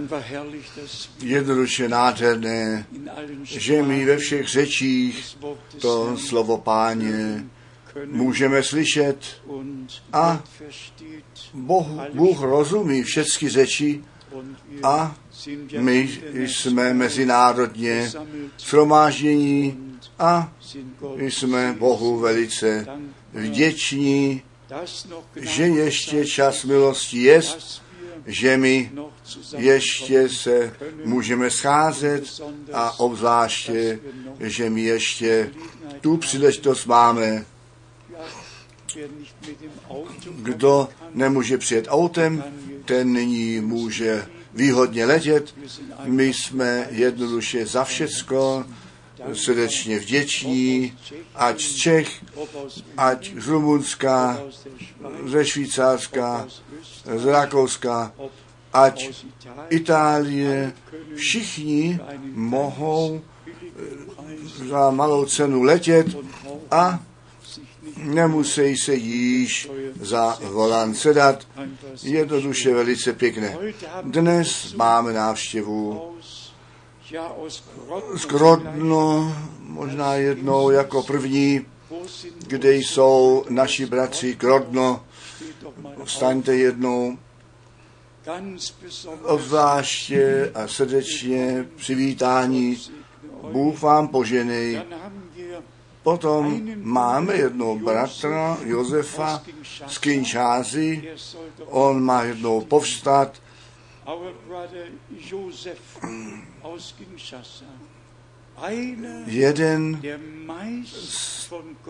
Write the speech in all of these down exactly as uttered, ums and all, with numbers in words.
jednoduše nádherné, že my ve všech řečích to slovo Páně můžeme slyšet a Boh, Bůh rozumí všechny řeči a my jsme mezinárodně shromáždění a jsme Bohu velice vděční, že ještě čas milosti jest, že my ještě se můžeme scházet a obzvláště, že my ještě tu příležitost máme. Kdo nemůže přijet autem, ten nyní může výhodně letět. My jsme jednoduše za všecko srdečně vděční, ať z Čech, ať z Rumunska, ze Švýcarska, z Rakouska, ať Itálie, všichni mohou za malou cenu letět a nemusí se již za volant sedat. Jednoduše velice pěkné. Dnes máme návštěvu z Grodno, možná jednou jako první, kde jsou naši bratři Grodno. Vstaňte jednou, obzvláště a srdečně přivítání. Bůh vám poženej. Potom máme jednou bratra Josefa z Kinshasy. On má jednou povstat. Jeden z,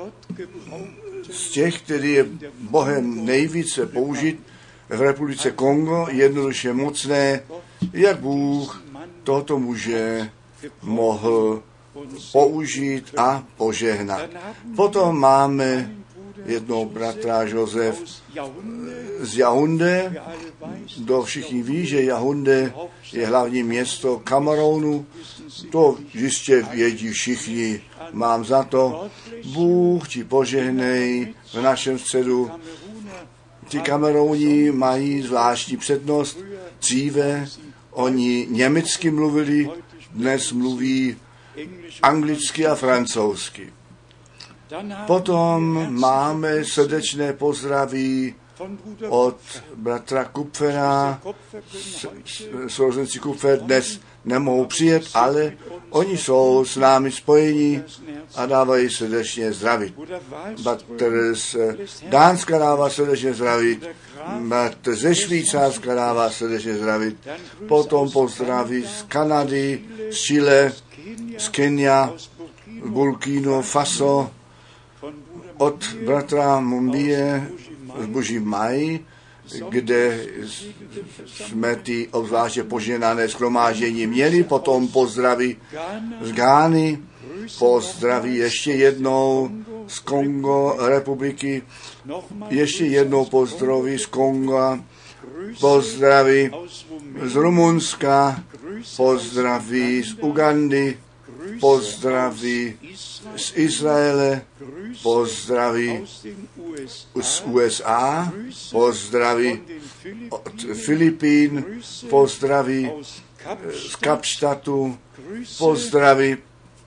z těch, který je Bohem nejvíce použit v republice Kongo, jednoduše mocné, jak Bůh tohoto muže mohl použít a požehnat. Potom máme jednou bratra Josef z Yaoundé. Kdo všichni ví, že Yaoundé je hlavní město Kamerunu. To jistě vědí všichni. Mám za to, Bůh ti požehnej v našem středu. Ti Kamerouni mají zvláštní přednost. Dříve oni německy mluvili, dnes mluví anglicky a francouzsky. Potom máme srdečné pozdraví od bratra Kupfera. Sourozenci Kupfer dnes nemohou přijet, ale oni jsou s námi spojeni a dávají srdečně zdravit. Bratr z Dánska dává srdečně zdravit, bratr ze Švýcarska dává srdečně zdravit, potom pozdraví z Kanady, z Chile, z Kenia, Burkina Faso, od bratra Mumbie z Boží Maj, kde jsme ty obzvláště poženané shromáždění měli, potom pozdraví z Gány, pozdraví ještě jednou z Kongo republiky, ještě jednou pozdraví z Konga, pozdraví z Rumunska, pozdraví z Ugandy, pozdraví z Izraele, pozdraví z U S A, pozdraví od Filipín, pozdraví z Kapštatu, pozdraví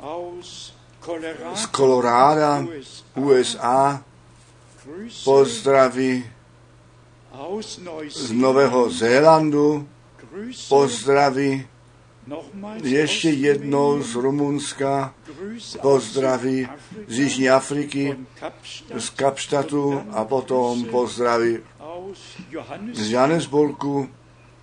z Koloráda, U S A, pozdraví z Nového Zélandu, pozdraví ještě jednou z Rumunska, pozdraví z Jižní Afriky, z Kapštatu a potom pozdraví z Johannesburgu.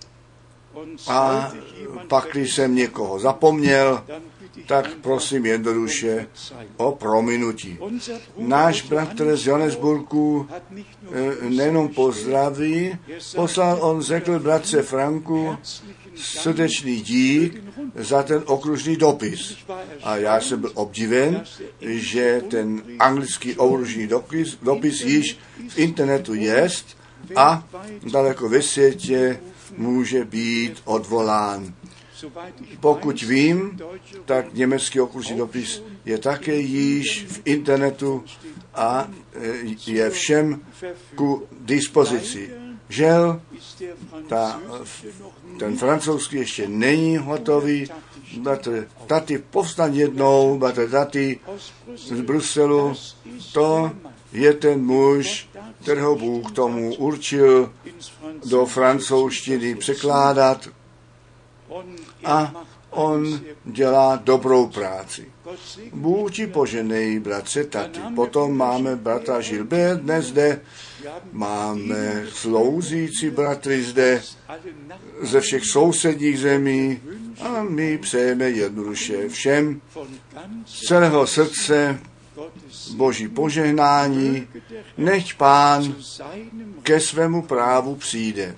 A pak, když jsem někoho zapomněl, tak prosím jednoduše o prominutí. Náš bratr z Johannesburgu nejenom pozdraví, poslal, on řekl bratře Franku, srdečný dík za ten okružný dopis. A já jsem byl obdiven, že ten anglický okružný dopis, dopis již v internetu jest a daleko ve světě může být odvolán. Pokud vím, tak německý okružní dopis je také již v internetu a je všem ku dispozici. žel, ta, ten francouzský ještě není hotový, bratr, taty povstaň jednou, bratr, taty z Bruselu, to je ten muž, kterého Bůh tomu určil do francouzštiny překládat a on dělá dobrou práci. Bůh ti poženej, bratře, taty. Potom máme bratra Gilbert dnes zde, máme sloužící bratry zde ze všech sousedních zemí a my přejeme jednoduše všem z celého srdce Boží požehnání, nechť Pán ke svému právu přijde.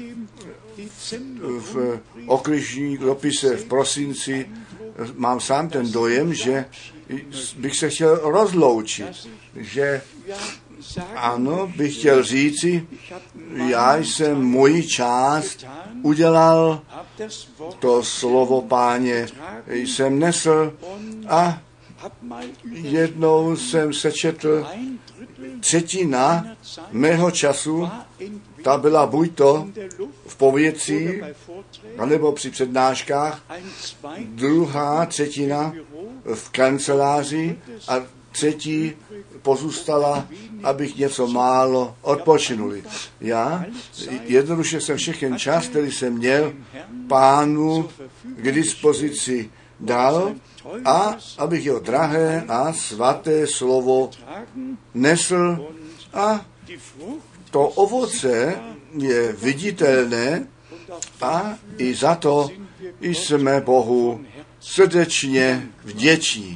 V okružní dopise v prosinci mám sám ten dojem, že bych se chtěl rozloučit, že ano, bych chtěl říci, já jsem moji část udělal, to slovo Páně jsem nesl a jednou jsem sečetl třetina mého času, ta byla buď to v povětří, anebo při přednáškách, druhá třetina v kanceláři a třetí pozůstala, abych něco málo odpočinuli. Já jednoduše jsem všechen čas, který jsem měl, Pánu k dispozici dal, a abych jeho drahé a svaté slovo nesl a to ovoce je viditelné a i za to jsme Bohu srdečně vděční.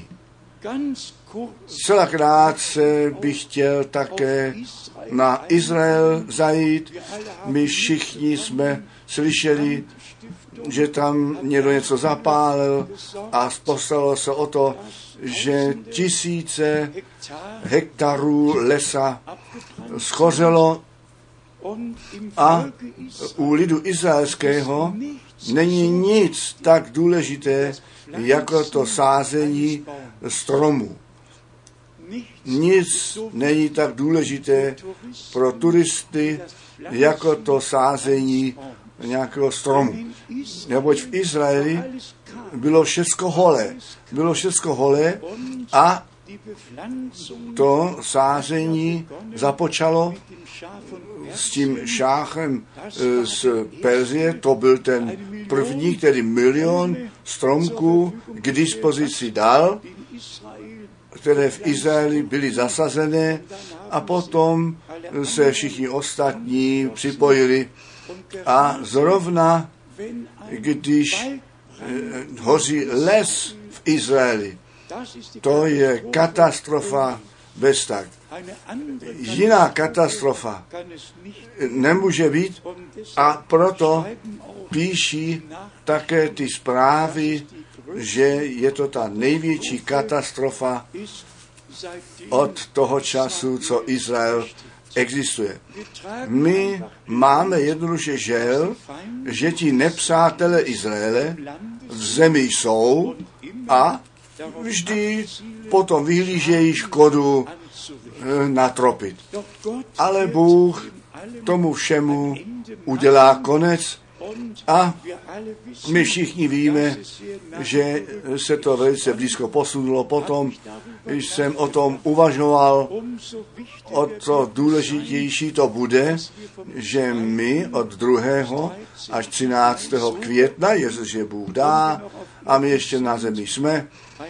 Zcela krátce bych chtěl také na Izrael zajít. My všichni jsme slyšeli, že tam někdo něco zapálil a postaralo se o to, že tisíce hektarů lesa schořelo a u lidu izraelského není nic tak důležité, jako to sázení stromů. Nic není tak důležité pro turisty, jako to sázení nějakého stromu. Neboť v Izraeli bylo všecko holé. Bylo všecko holé a to sázení započalo s tím šáchem z Perzie. To byl ten první, který milion stromků k dispozici dal, které v Izraeli byly zasazené a potom se všichni ostatní připojili. A zrovna, když hoří les v Izraeli, to je katastrofa bez tak. Jiná katastrofa nemůže být a proto píší také ty zprávy, že je to ta největší katastrofa od toho času, co Izrael existuje. My máme jednoduše žel, že ti nepřátelé Izraele v zemi jsou a vždy potom vyhlížejí škodu natropit. Ale Bůh tomu všemu udělá konec a my všichni víme, že se to velice blízko posunulo. Potom jsem o tom uvažoval, o to důležitější to bude, že my od druhého až třináctého května, jestliže Bůh dá, a my ještě na zemi jsme,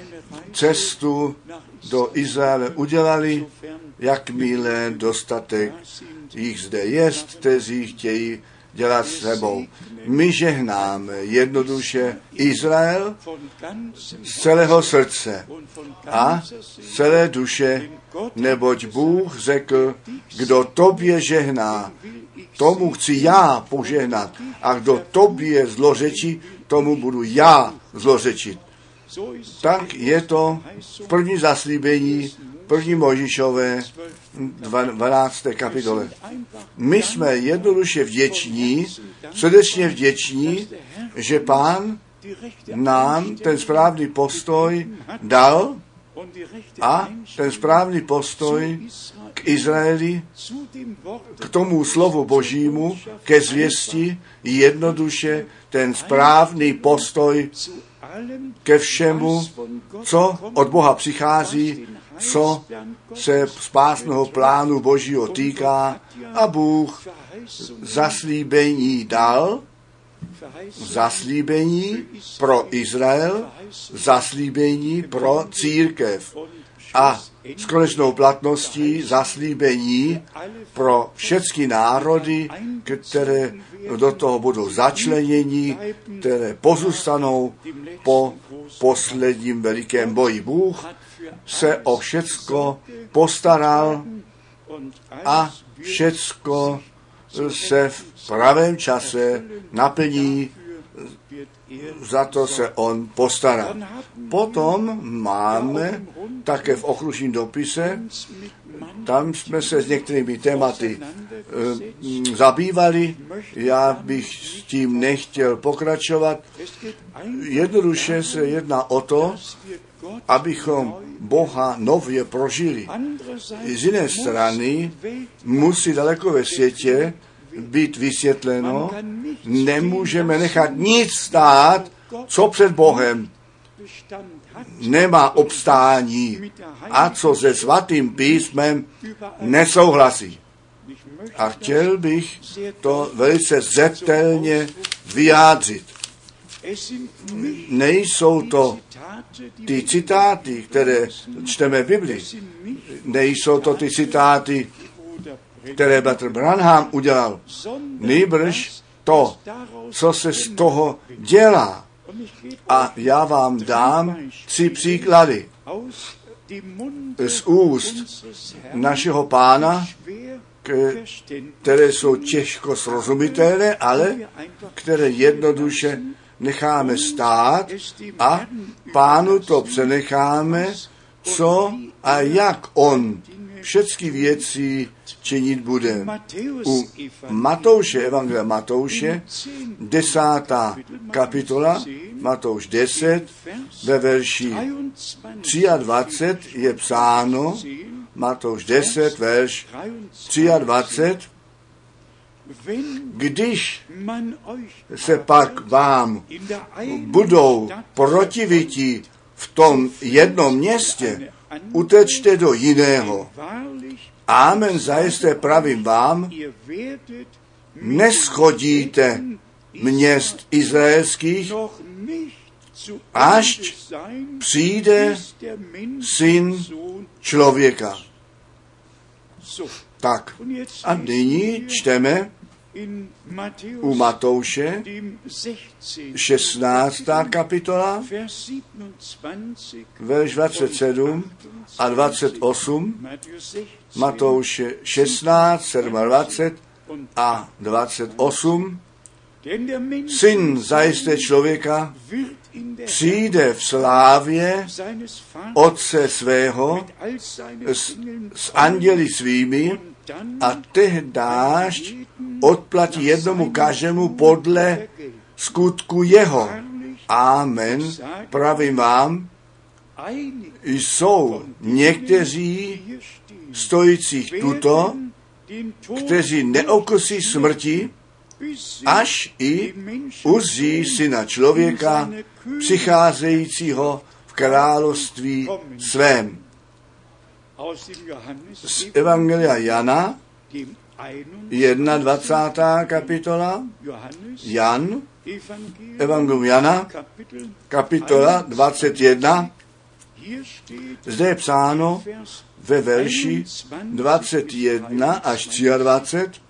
cestu do Izraele udělali, jakmile dostatek jich zde jest, kteří chtějí dělat s sebou. My žehnáme jednoduše Izrael z celého srdce a z celé duše, neboť Bůh řekl, kdo tobě žehná, tomu chci já požehnat a kdo tobě zlořečí, tomu budu já zlořečit. Tak je to v první zaslíbení, první Mojžíšové dvanácté kapitole. My jsme jednoduše vděční, srdečně vděční, že Pán nám ten správný postoj dal a ten správný postoj k Izraeli, k tomu slovu Božímu, ke zvěsti, jednoduše ten správný postoj ke všemu, co od Boha přichází, co se spásného plánu Božího týká, a Bůh zaslíbení dal, zaslíbení pro Izrael, zaslíbení pro církev a s konečnou platností zaslíbení pro všechny národy, které do toho budou začleněni, které pozůstanou po posledním velikém boji. Bůh se o všecko postaral a všecko se v pravém čase naplní, za to se on postará. Potom máme také v okružním dopise, tam jsme se s některými tématy e, zabývali, já bych s tím nechtěl pokračovat. Jednoduše se jedná o to, abychom Boha nově prožili. Z jiné strany musí daleko ve světě být vysvětleno, nemůžeme nechat nic stát, co před Bohem nemá obstání a co se svatým písmem nesouhlasí. A chtěl bych to velice zřetelně vyjádřit. Nejsou to ty citáty, které čteme v Biblii, nejsou to ty citáty, které bratr Branham udělal, nýbrž to, co se z toho dělá. A já vám dám tři příklady z úst našeho Pána, které jsou těžko srozumitelné, ale které jednoduše necháme stát a Pánu to přenecháme, co a jak on všechny věci činit bude. U Matouše, Evangelia Matouše, desátá kapitola, Matouš deset, ve verši dvacet tři je psáno, Matouš deset, verš dvacet tři, když se pak vám budou protiviti v tom jednom městě, utečte do jiného. Amen, zajisté pravím vám, neschodíte měst izraelských, až přijde Syn člověka. Tak, a nyní čteme u Matouše, šestnáctá kapitola, verš dvacet sedm a dvacet osm, Matouše šestnáct, dvacet sedm a dvacet osm. Syn zajisté člověka přijde v slávě Otce svého s, s anděli svými a tehdáž odplatí jednomu každému podle skutku jeho. Amen. Pravím vám, jsou někteří stojících tuto, kteří neokusí smrti, až i uzří Syna člověka přicházejícího v království svém. Z Evangelia Jana, dvacátá první kapitola, Jan, Evangelium Jana, kapitola dvacet jedna, zde je psáno ve verši dvacet jedna až dvacet tři,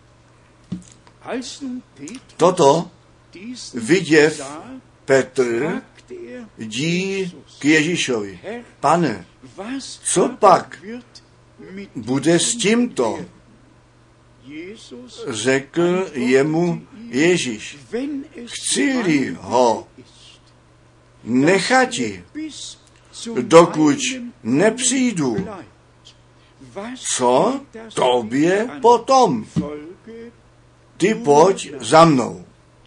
toto viděv Petr dí k Ježíšovi. Pane, co pak bude s tímto? Řekl jemu Ježíš, chci-li ho nechati, dokud nepřijdu, co tobě potom? Ty pojď za mnou.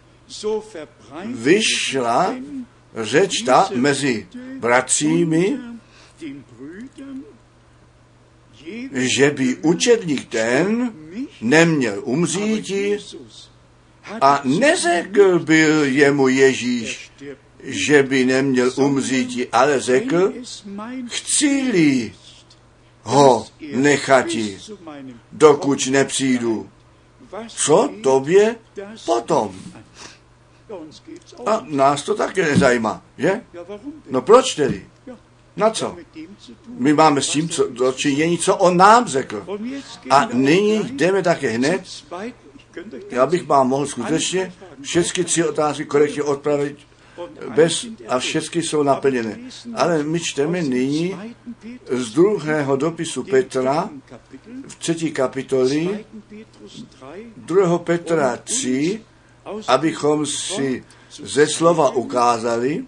Vyšla řeč ta mezi bratřími že by učedník ten neměl umříti a neřekl byl jemu Ježíš, že by neměl umříti, ale řekl, chci-li ho nechati, dokud nepřijdu. Co tobě potom? A nás to také nezajímá, že? No proč tedy? Na co? My máme s tím co, dočinění, co on nám řekl. A nyní jdeme také hned. Já bych vám mohl skutečně všechny tři otázky korektně odpravit bez a všechny jsou naplněné. Ale my čteme nyní z druhého dopisu Petra v třetí kapitoli druhého Petra tři, abychom si ze slova ukázali,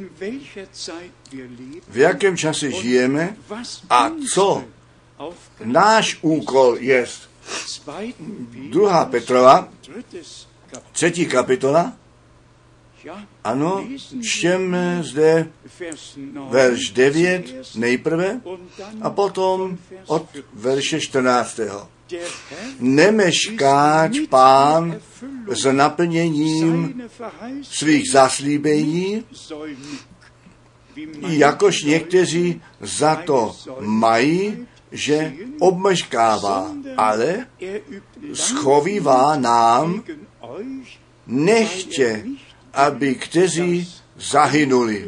v jakém čase žijeme a co náš úkol je. Druhá Petrova, třetí kapitola, ano, čteme zde verš devět nejprve a potom od verše čtrnáctého. Nemeškáč Pán s naplněním svých zaslíbení, jakož někteří za to mají, že obmeškává, ale schovívá nám, nechtě, aby kteří zahynuli,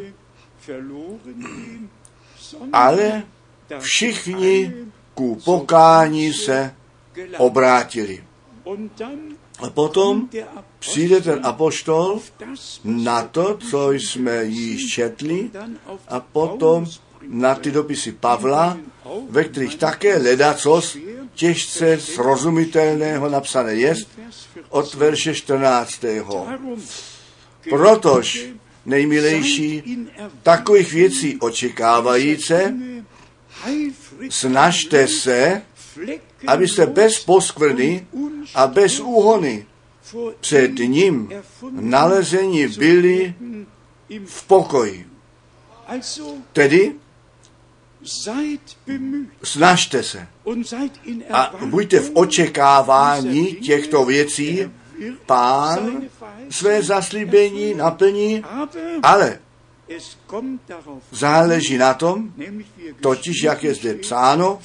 ale všichni ku pokání se obrátili. A potom přijde ten apoštol na to, co jsme již četli, a potom na ty dopisy Pavla, ve kterých také ledacos těžce srozumitelného napsané jest od verše čtrnáctého. Protož, nejmilejší, takových věcí očekávajíce, snažte se, abyste bez poskvrny a bez úhony před ním nalezeni byli v pokoji. Tedy snažte se a buďte v očekávání těchto věcí. Pán své zaslíbení naplní, ale záleží na tom, totiž jak je zde psáno,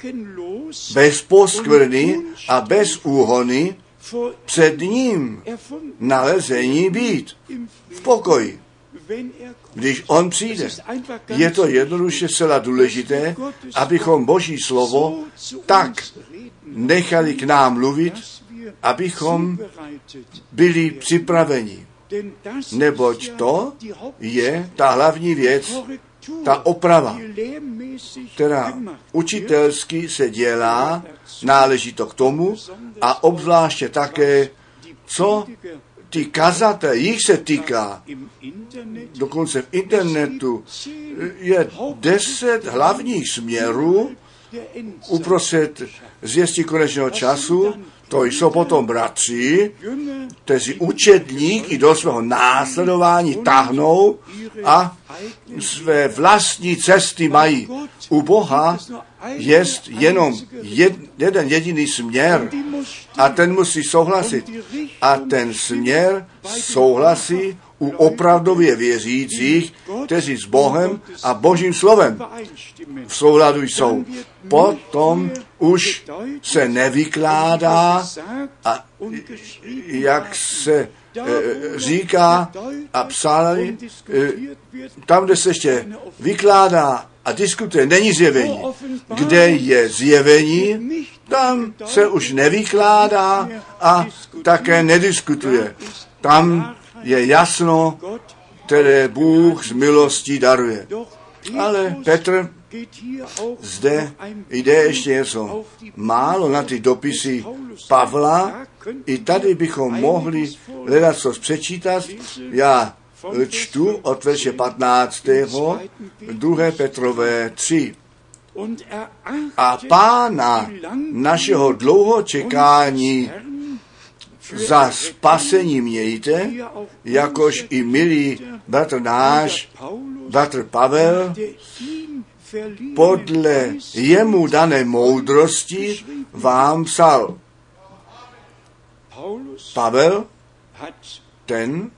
bez poskvrny a bez úhony před ním nalezení být v pokoji. Když on přijde, je to jednoduše zcela důležité, abychom Boží slovo tak nechali k nám mluvit, abychom byli připraveni. Neboť to je ta hlavní věc, ta oprava, která učitelsky se dělá, náleží to k tomu a obzvláště také, co ty kazatelé, jich se týká. Dokonce v internetu je deset hlavních směrů uprostřed zvěstí konečného času. To jsou potom bratři, kteří učedníky do svého následování tahnou a své vlastní cesty mají. U Boha je jenom jed, jeden jediný směr a ten musí souhlasit. A ten směr souhlasí u opravdově věřících, kteří s Bohem a Božím slovem v souladu jsou. Potom už se nevykládá a jak se e, říká a psali, e, tam, kde se ještě vykládá a diskutuje, není zjevení. Kde je zjevení, tam se už nevykládá a také nediskutuje. Tam je jasno, které Bůh z milostí daruje. Ale Petr zde jde ještě něco málo na ty dopisy Pavla. I tady bychom mohli hledat, co přečítat. Já čtu od verše patnáctého druhé Petrové tři. A Pána našeho dlouho čekání za spasení mějte, jakož i milý bratr náš, bratr Pavel, podle jemu dané moudrosti vám psal. Pavel, ten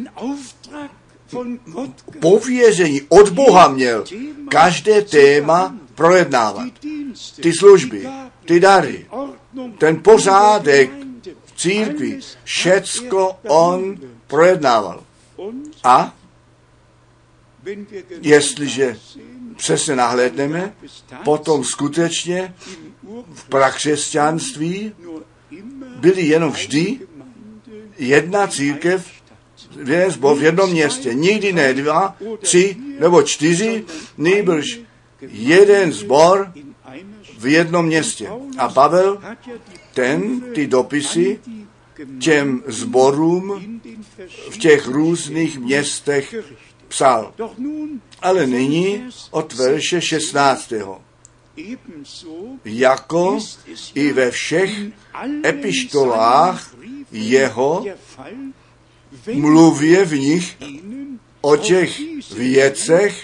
pověření od Boha měl každé téma projednávat. Ty služby, ty dary, ten pořádek v církvi, všecko on projednával. A jestliže přesně nahlédneme, potom skutečně v prakřesťanství byly jenom vždy jedna církev, jeden zbor v jednom městě. Nikdy ne dva, tři nebo čtyři, nýbrž jeden zbor v jednom městě. A Pavel, ten ty dopisy těm zborům v těch různých městech psal. Ale nyní od verše šestnáctého. Jako i ve všech epištolách jeho mluvě v nich o těch věcech.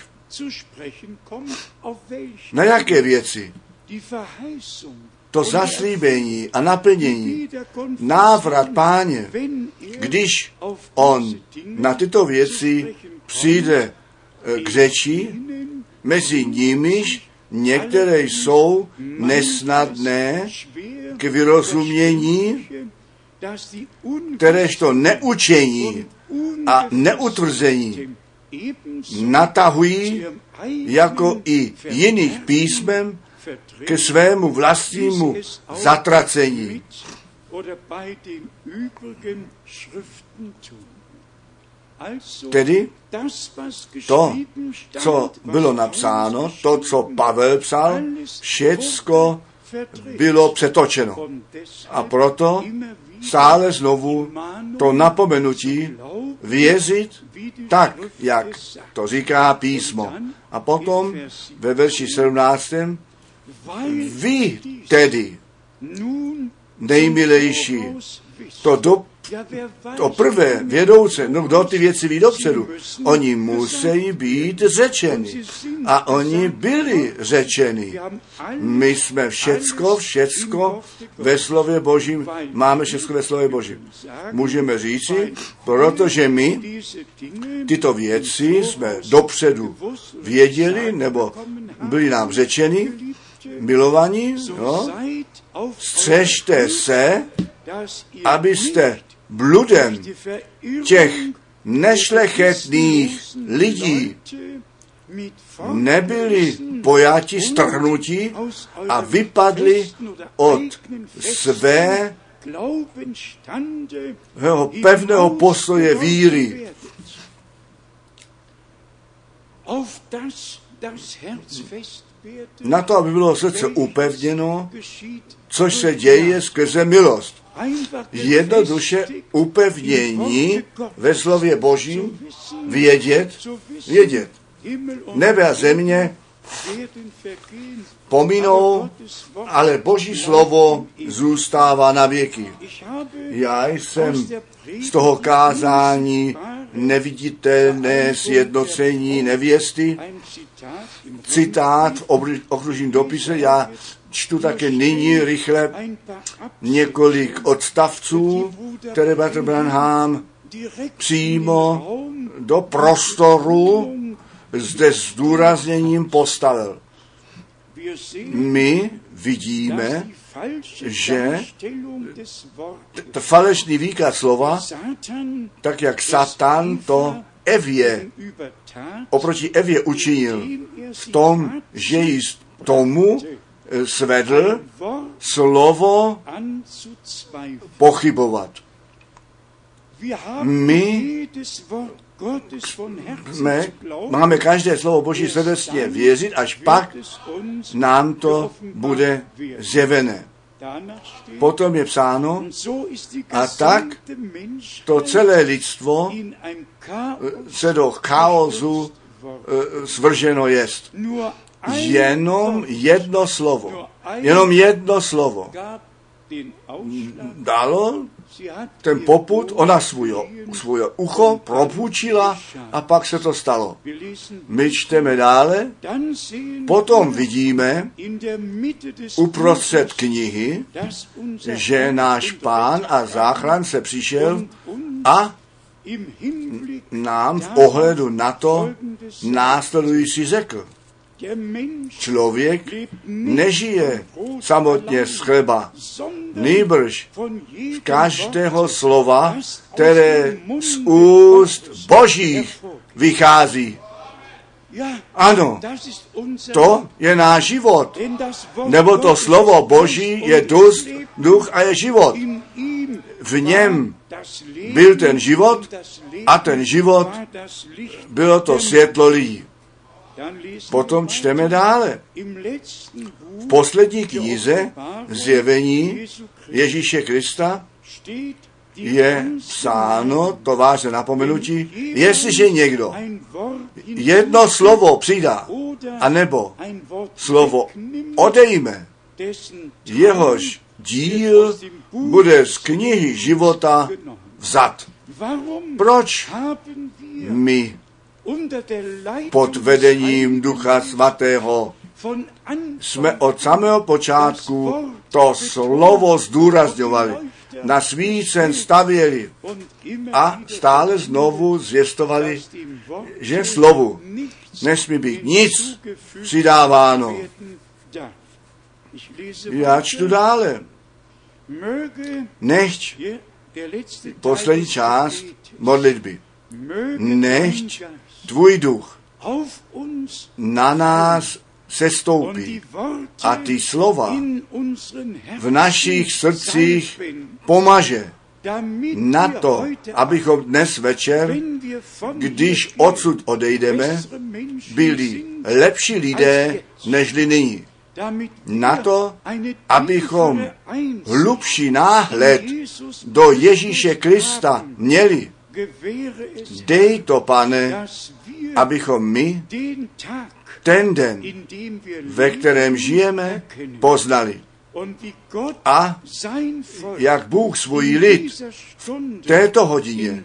Na jaké věci? To zaslíbení a naplnění, návrat Páně, když on na tyto věci přijde k řeči, mezi nimiž některé jsou nesnadné k vyrozumění, kteréžto neučení a neutvrzení natahují jako i jiných písmem ke svému vlastnímu zatracení. Tedy to, co bylo napsáno, to, co Pavel psal, všecko bylo přetočeno. A proto stále znovu to napomenutí věřit tak, jak to říká písmo. A potom ve verši sedmnáctém vy tedy, nejmilejší, to, do, to prvé vědouce, no kdo ty věci ví dopředu, oni musí být řečeni. A oni byli řečeni. My jsme všecko, všecko ve slově Božím, máme všecko ve slově Božím. Můžeme říci, protože my tyto věci jsme dopředu věděli, nebo byli nám řečeni, milovaní, no, střežte se, abyste bludem těch nešlechetných lidí nebyli pojati, strhnuti a vypadli od svého pevného postoje víry. Na to, aby bylo srdce upevněno, což se děje skrze milost. Jednoduše upevnění ve slově Božím, vědět, vědět. Nebe a země pominou, ale Boží slovo zůstává na věky. Já jsem z toho kázání neviditelné sjednocení nevěsty, citát v okružním dopise, já čtu také nyní rychle několik odstavců, které bratr Branham přímo do prostoru zde s zdůrazněním postavil. My vidíme, že t- falešný výklad slova, tak jak Satan to Evě, oproti Evě učinil v tom, že jí tomu svedl slovo pochybovat. My jsme, máme každé slovo Boží srdečně věřit, až pak nám to bude zjevené. Potom je psáno, a tak to celé lidstvo se do chaosu svrženo jest. Jenom jedno slovo. Jenom jedno slovo dalo ten popud, ona svůj, svůj ucho propůjčila a pak se to stalo. My čteme dále, potom vidíme uprostřed knihy, že náš Pán a záchránce přišel a nám v ohledu na to následující řekl. Člověk nežije samotně z chleba, nýbrž z každého slova, které z úst Božích vychází. Ano, to je náš život, nebo to slovo Boží je duch, duch a je život. V něm byl ten život a ten život bylo to světlo lidí. Potom čteme dále. V poslední knize Zjevení Ježíše Krista je psáno, to vážné napomenutí, jestliže někdo jedno slovo přidá, anebo slovo odejme, jehož díl bude z knihy života vzat. Proč my pod vedením Ducha Svatého jsme od samého počátku to slovo zdůrazňovali, na svícen stavěli a stále znovu zvěstovali, že slovu nesmí být nic přidáváno. Já čtu dále. Nechť poslední část modlitby. Nechť tvůj duch na nás sestoupí a ty slova v našich srdcích pomaže na to, abychom dnes večer, když odsud odejdeme, byli lepší lidé nežli nyní. Na to, abychom hlubší náhled do Ježíše Krista měli. Dej to, Pane, abychom my ten den, ve kterém žijeme, poznali. A jak Bůh svůj lid v této hodině,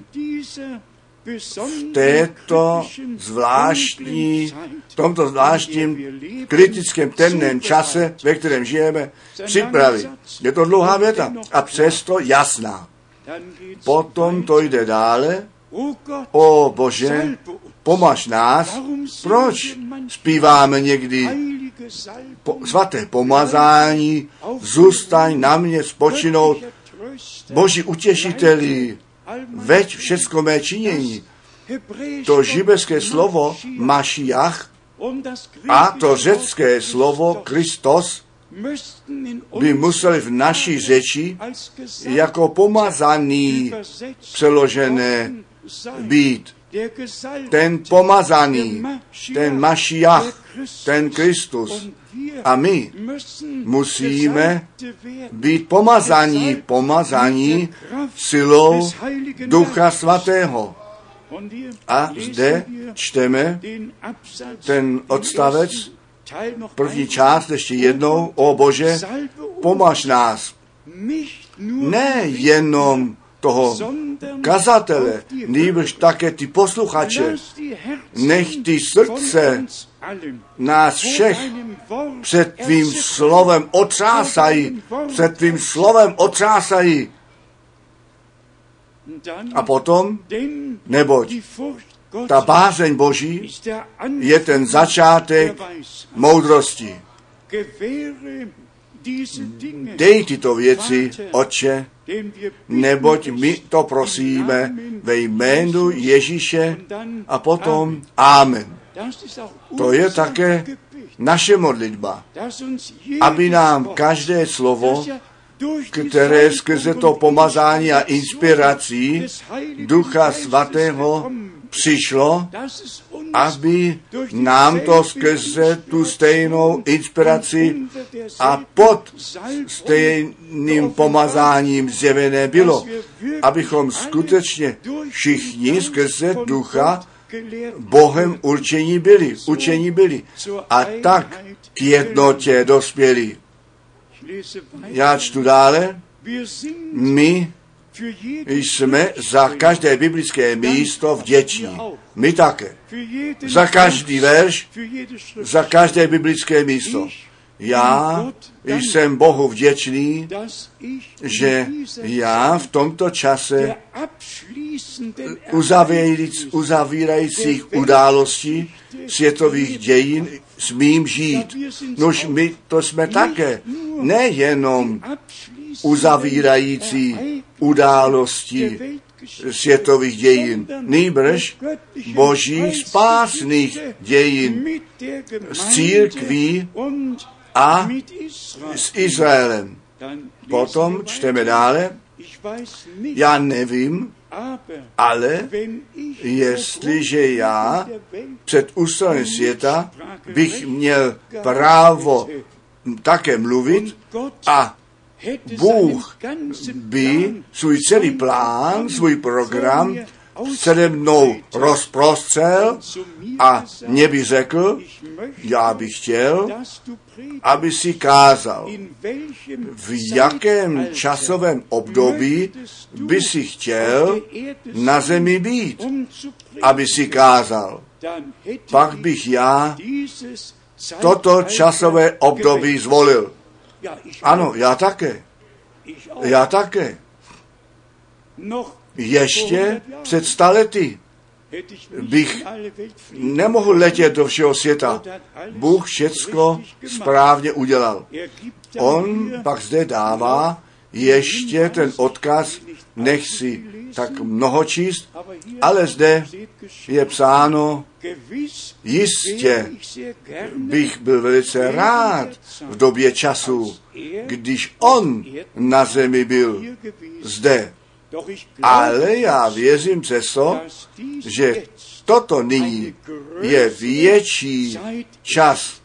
v této zvláštní, v tomto zvláštním kritickém temném čase, ve kterém žijeme, připraví. Je to dlouhá věta a přesto jasná. Potom to jde dále. O Bože, pomaž nás. Proč zpíváme někdy po, svaté pomazání, zůstaň na mě spočinout, Boží utěšiteli, veď všecko mé činění. To židovské slovo Mašiach a to řecké slovo Kristos by museli v naší řeči jako pomazaný přeložené být. Ten pomazaný, ten Mašiach, ten Kristus. A my musíme být pomazaní, pomazaní silou Ducha Svatého. A zde čteme ten odstavec, první část ještě jednou, o Bože, pomaž nás. Ne jenom toho kazatele, nýbrž také ty posluchače. Nech ty srdce nás všech před tvým slovem otřásají, před tvým slovem otřásají. A potom, neboť ta bázeň Boží je ten začátek moudrosti. Dej tyto věci, Otče, neboť my to prosíme ve jménu Ježíše a potom Amen. To je také naše modlitba, aby nám každé slovo, které skrze to pomazání a inspirací Ducha Svatého přišlo, aby nám to skrze tu stejnou inspiraci a pod stejným pomazáním zjevené bylo, abychom skutečně všichni skrze Ducha Bohem určení byli, učení byli a tak k jednotě dospěli. Já čtu dále. My jsme za každé biblické místo vděční. My také. Za každý verš, za každé biblické místo. Já jsem Bohu vděčný, že já v tomto čase uzavírajících událostí světových dějin smím žít. Nož my to jsme také nejenom uzavírající události světových dějin, nýbrž božích spásných dějin s církví a s Izraelem. Potom čteme dále, já nevím, ale jestliže já před ústrojem světa bych měl právo také mluvit a Bůh by svůj celý plán, svůj program přede mnou rozprostřel a mě by řekl, já bych chtěl, aby si kázal, v jakém časovém období by si chtěl na zemi být, aby si kázal. Pak bych já toto časové období zvolil. Ano, já také. Já také. Ještě před sta lety bych nemohl letět do všeho světa. Bůh všecko správně udělal. On pak zde dává ještě ten odkaz, nech si tak mnoho číst, ale zde je psáno, jistě bych byl velice rád v době času, když on na zemi byl zde. Ale já věřím přesto, že toto nyní je větší čas,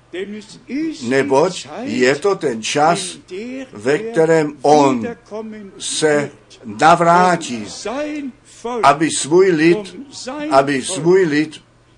neboť je to ten čas, ve kterém on se navrátí, aby svůj lid, aby svůj lid,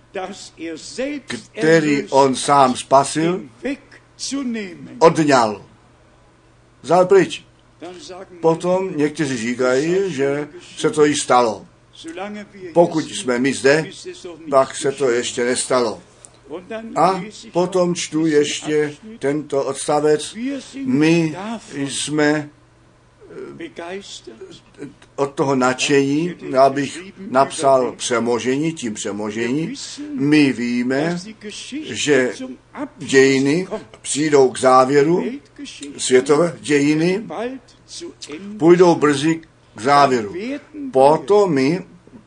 který on sám spasil, odňal. Vzal pryč. Potom někteří říkají, že se to již stalo. Pokud jsme my zde, pak se to ještě nestalo. A potom čtu ještě tento odstavec. My jsme od toho nadšení, abych napsal přemožení, tím přemožení. My víme, že dějiny přijdou k závěru, světové dějiny půjdou brzy k závěru. Potom my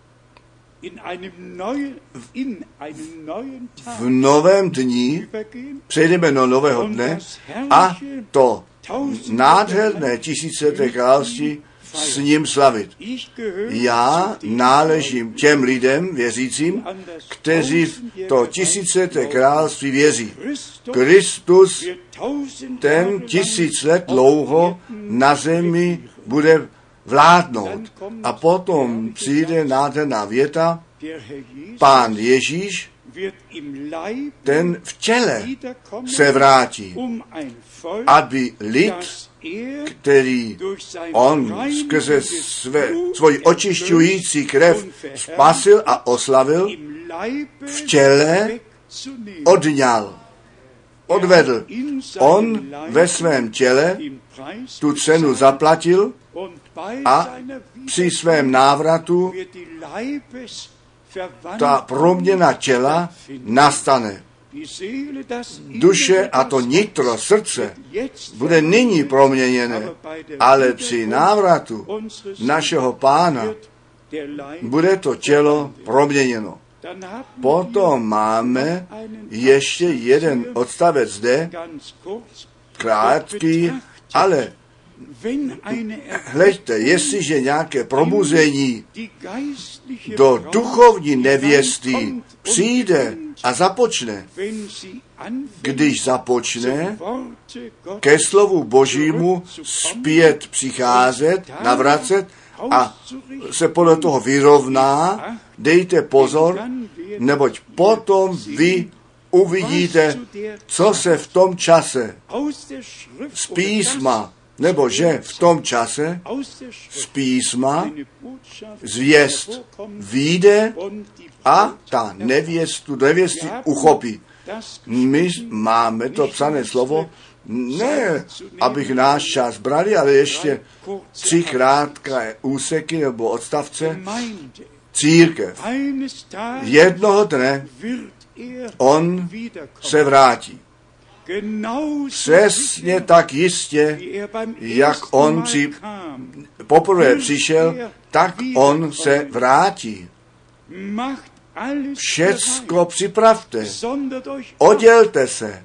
v novém dni přejdeme do nového dne a to nádherné tisícileté království s ním slavit. Já náležím těm lidem, věřícím, kteří v to tisícileté království věří. Kristus ten tisíc let dlouho na zemi bude vládnout. A potom přijde nádherná věta, Pán Ježíš, ten v těle se vrátí, aby lid, který on skrze své, svoji očišťující krev spasil a oslavil, v těle odňal, odvedl. On ve svém těle tu cenu zaplatil a při svém návratu ta proměna těla nastane. Duše a to nitro, srdce, bude nyní proměněné, ale při návratu našeho Pána bude to tělo proměněno. Potom máme ještě jeden odstavec zde, krátký, ale hleďte, jestliže nějaké probuzení do duchovní nevěsty přijde a započne, když započne ke slovu Božímu zpět přicházet, navracet a se podle toho vyrovná, dejte pozor, neboť potom vy uvidíte, co se v tom čase z písma nebo že v tom čase z písma zvěst vyjde a ta nevěstu, nevěsty uchopí. My máme to psané slovo, ne, abych náš čas brali, ale ještě tři krátké úseky nebo odstavce. Církev. Jednoho dne on se vrátí. Přesně tak jistě, jak on při, poprvé přišel, tak on se vrátí. Všecko připravte, oddělte se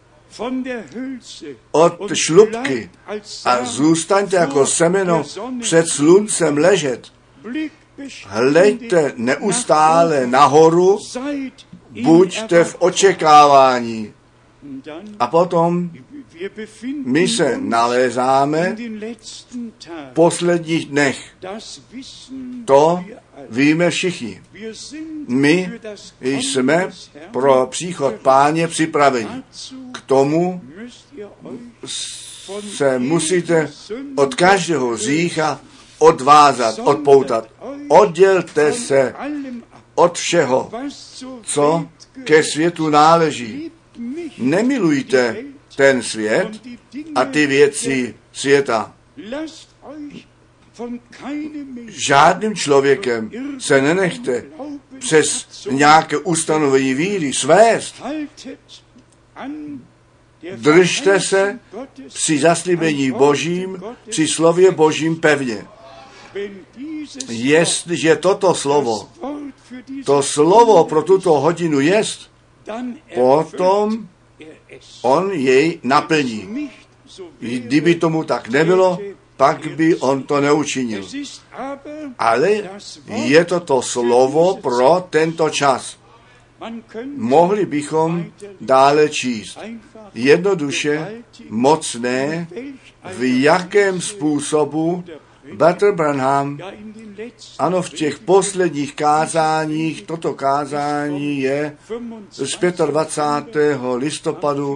od šlupky a zůstaňte jako semeno před sluncem ležet. Hleďte neustále nahoru, buďte v očekávání. A potom my se nalézáme v posledních dnech. To víme všichni. My jsme pro příchod Páně připraveni. K tomu se musíte od každého hřícha odvázat, odpoutat. Oddělte se od všeho, co ke světu náleží. Nemilujte ten svět a ty věci světa. Žádným člověkem se nenechte přes nějaké ustanovení víry svést. Držte se při zaslíbení Božím, při slově Božím pevně. Jestliže toto slovo, to slovo pro tuto hodinu jest, potom on jej naplní. Kdyby tomu tak nebylo, pak by on to neučinil. Ale je to to slovo pro tento čas. Mohli bychom dále číst. Jednoduše, mocné, v jakém způsobu Bratr Branham, ano, v těch posledních kázáních, toto kázání je z dvacátého pátého listopadu,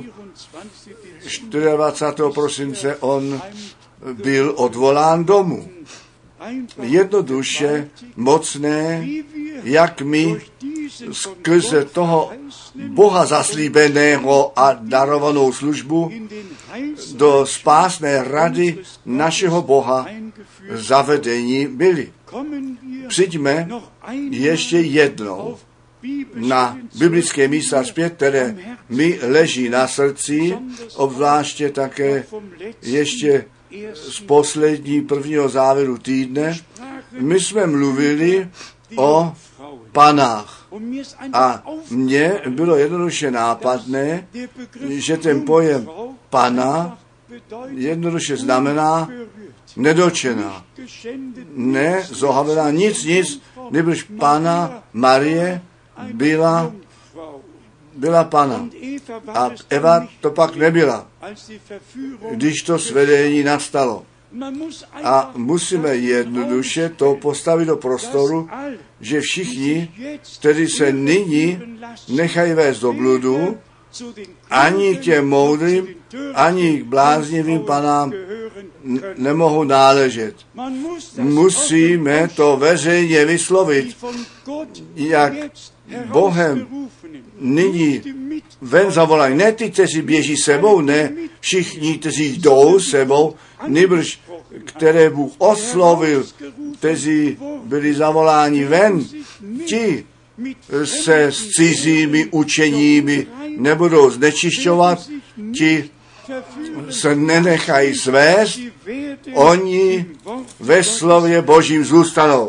dvacátého čtvrtého prosince on byl odvolán domů. Jednoduše, mocné, jak my skrze toho Boha zaslíbeného a darovanou službu do spásné rady našeho Boha zavedení byli. Přijďme ještě jednou na biblické místa zpět, které mi leží na srdci, obzvláště také ještě z poslední prvního závěru týdne. My jsme mluvili o panách. A mně bylo jednoduše nápadné, že ten pojem pana jednoduše znamená nedočená, ne zohavená, nic, nic, nebož Panna Marie byla, byla pana. A Eva to pak nebyla, když to svedení nastalo. A musíme jednoduše to postavit do prostoru, že všichni, kteří se nyní nechají vést do bludu, ani k těm moudrým, ani k bláznivým panám nemohou náležet. Musíme to veřejně vyslovit, jak Bohem nyní ven zavolají. Ne ty, kteří běží sebou, ne všichni, kteří jdou sebou, nýbrž které Bůh oslovil, kteří byli zavoláni ven, ti se s cizími učeními nebudou znečišťovat, ti se nenechají svést, oni ve slově Božím zůstanou.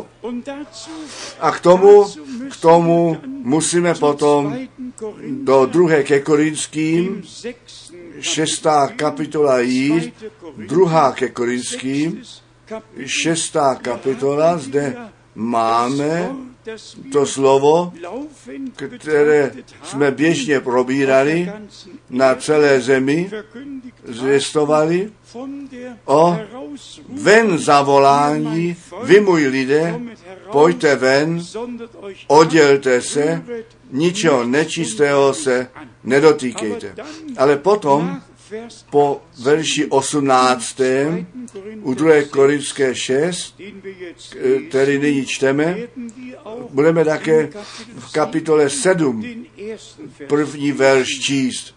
A k tomu, k tomu musíme potom do druhé ke Korinským, šestá kapitola jít, druhá ke Korinským, šestá kapitola, zde máme to slovo, které jsme běžně probírali na celé zemi, zvěstovali o ven zavolání, vy můj lidé, pojďte ven, oddělte se, ničeho nečistého se nedotýkejte. Ale potom po verši osmnáctém u druhé Korinské šest, který nyní čteme, budeme také v kapitole sedm první verš číst.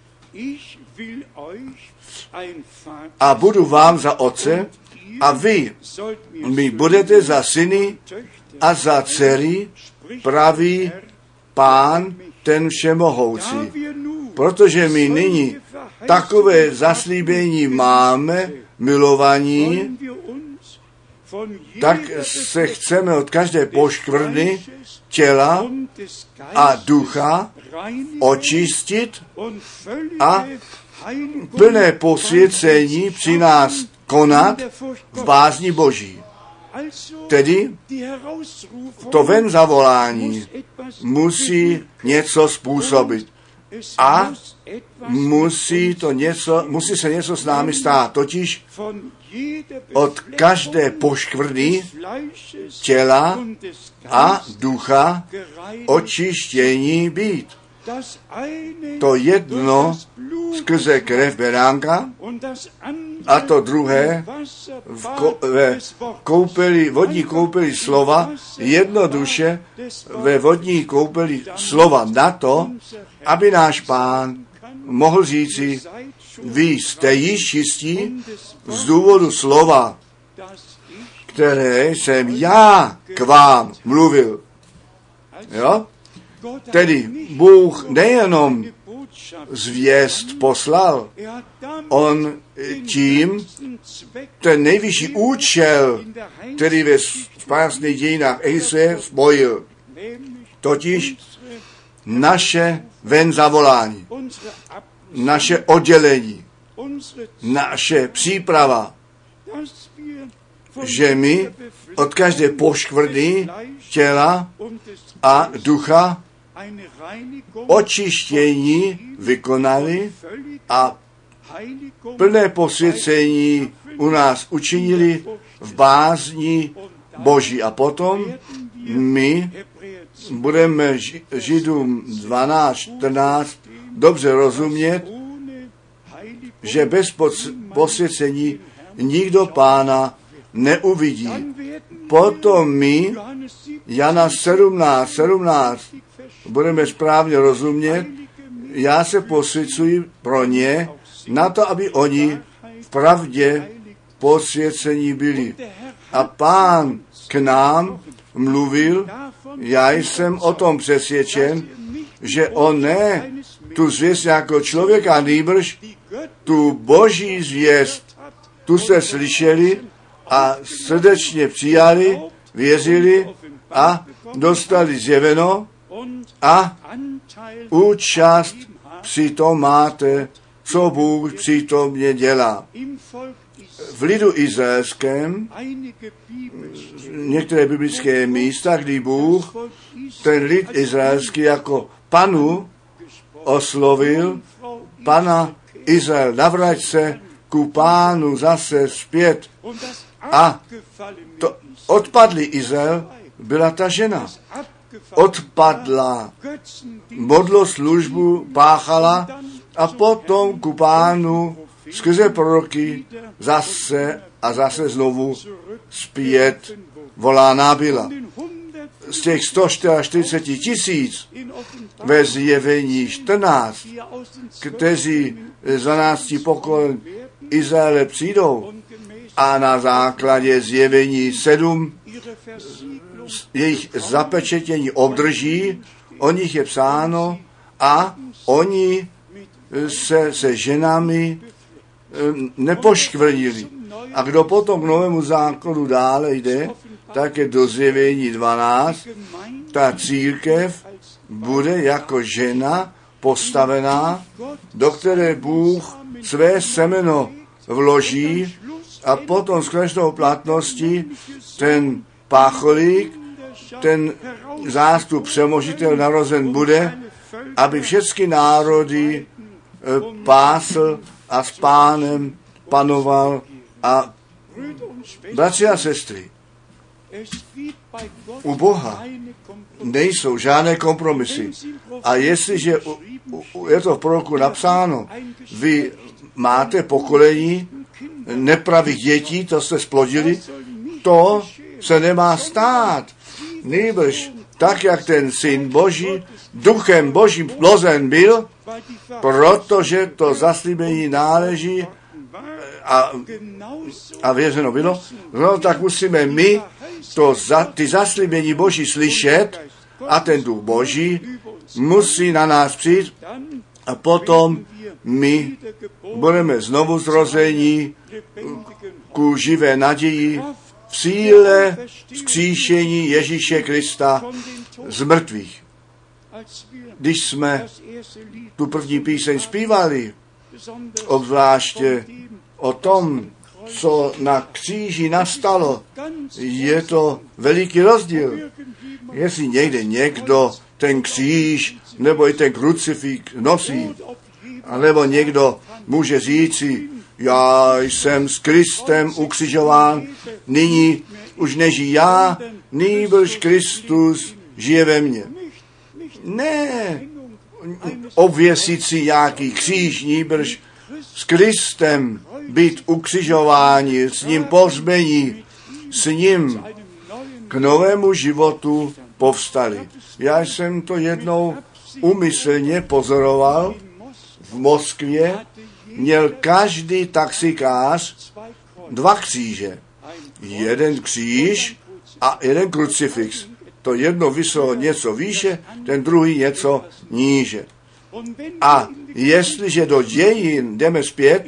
A budu vám za otce, a vy mi budete za syny a za dcery, praví Pán ten všemohoucí. Protože my nyní takové zaslíbení máme, milovaní, tak se chceme od každé poškvrny těla a ducha očistit a plné posvěcení při nás konat v bázni Boží. Tedy to ven zavolání musí něco způsobit. A musí, to něco, musí se něco s námi stát, totiž od každé poškvrny těla a ducha očištění být. To jedno skrze krev beránka a to druhé v ko, ve koupeli, vodní koupeli slova, jednoduše ve vodní koupeli slova na to, aby náš Pán mohl říci, vy jste již čistí z důvodu slova, které jsem já k vám mluvil. Jo? Tedy Bůh nejenom zvěst poslal, on tím ten nejvyšší účel, který ve spásných dějinách existuje, spojil. Totiž naše ven zavolání, naše oddělení, naše příprava, že my od každé poškvrny těla a ducha očištění vykonali a plné posvěcení u nás učinili v bázni Boží. A potom my budeme Židům dvanáct čtrnáct dobře rozumět, že bez posvěcení nikdo Pána neuvidí. Potom my Jana sedmnáct sedmnáct budeme správně rozumět, já se posvěcuji pro ně, na to, aby oni v pravdě posvěcení byli. A Pán k nám mluvil, já jsem o tom přesvědčen, že on ne tu zvěst jako člověka, nýbrž tu Boží zvěst, tu jste slyšeli a srdečně přijali, věřili a dostali zjeveno a účast přitom máte, co Bůh přitomně dělá. V lidu izraelském některé biblické místa, kdy Bůh ten lid izraelský jako panu oslovil, pana Izrael, navrať se ku Pánu zase zpět. A to odpadlý Izrael byla ta žena. Odpadla, modloslužbu páchala a potom ku Pánu skrze proroky zase a zase znovu zpět volána byla. Z těch sto čtyřicet tisíc ve zjevení čtrnáct, kteří z dvanácti pokolen Izraele přijdou a na základě zjevení sedm jejich zapečetění obdrží, o nich je psáno a oni se se ženami nepoškvrnili. A kdo potom k novému zákonu dále jde, tak je do zjevení dvanáct, ta církev bude jako žena postavená, do které Bůh své semeno vloží a potom s konečnou platností ten pácholík, ten zástup přemožitel narozen bude, aby všechny národy pásl a s Pánem panoval. A bratři a sestry, u Boha nejsou žádné kompromisy. A jestliže je to v proroku napsáno, vy máte pokolení nepravých dětí, to jste splodili, to se nemá stát. Nýbrž tak, jak ten Syn Boží duchem Božím plozen byl, protože to zaslíbení náleží a, a věřeno bylo, no tak musíme my to za, ty zaslíbení Boží slyšet a ten duch Boží musí na nás přijít a potom my budeme znovu zrození ku živé naději v síle vzkříšení Ježíše Krista z mrtvých. Když jsme tu první píseň zpívali, obzvláště o tom, co na kříži nastalo, je to veliký rozdíl. Jestli někde někdo ten kříž nebo i ten krucifix nosí, alebo někdo může říci, já jsem s Kristem ukřižován, nyní už nežijí já, nýbrž Kristus žije ve mně. Ne, obvěsit si nějaký kříž, nýbrž s Kristem být ukřižováni, s ním pohřbení, s ním k novému životu povstali. Já jsem to jednou úmyslně pozoroval v Moskvě, měl každý taxikář dva kříže. Jeden kříž a jeden krucifix. To jedno vyselo něco výše, ten druhý něco níže. A jestliže do dějin jdeme zpět,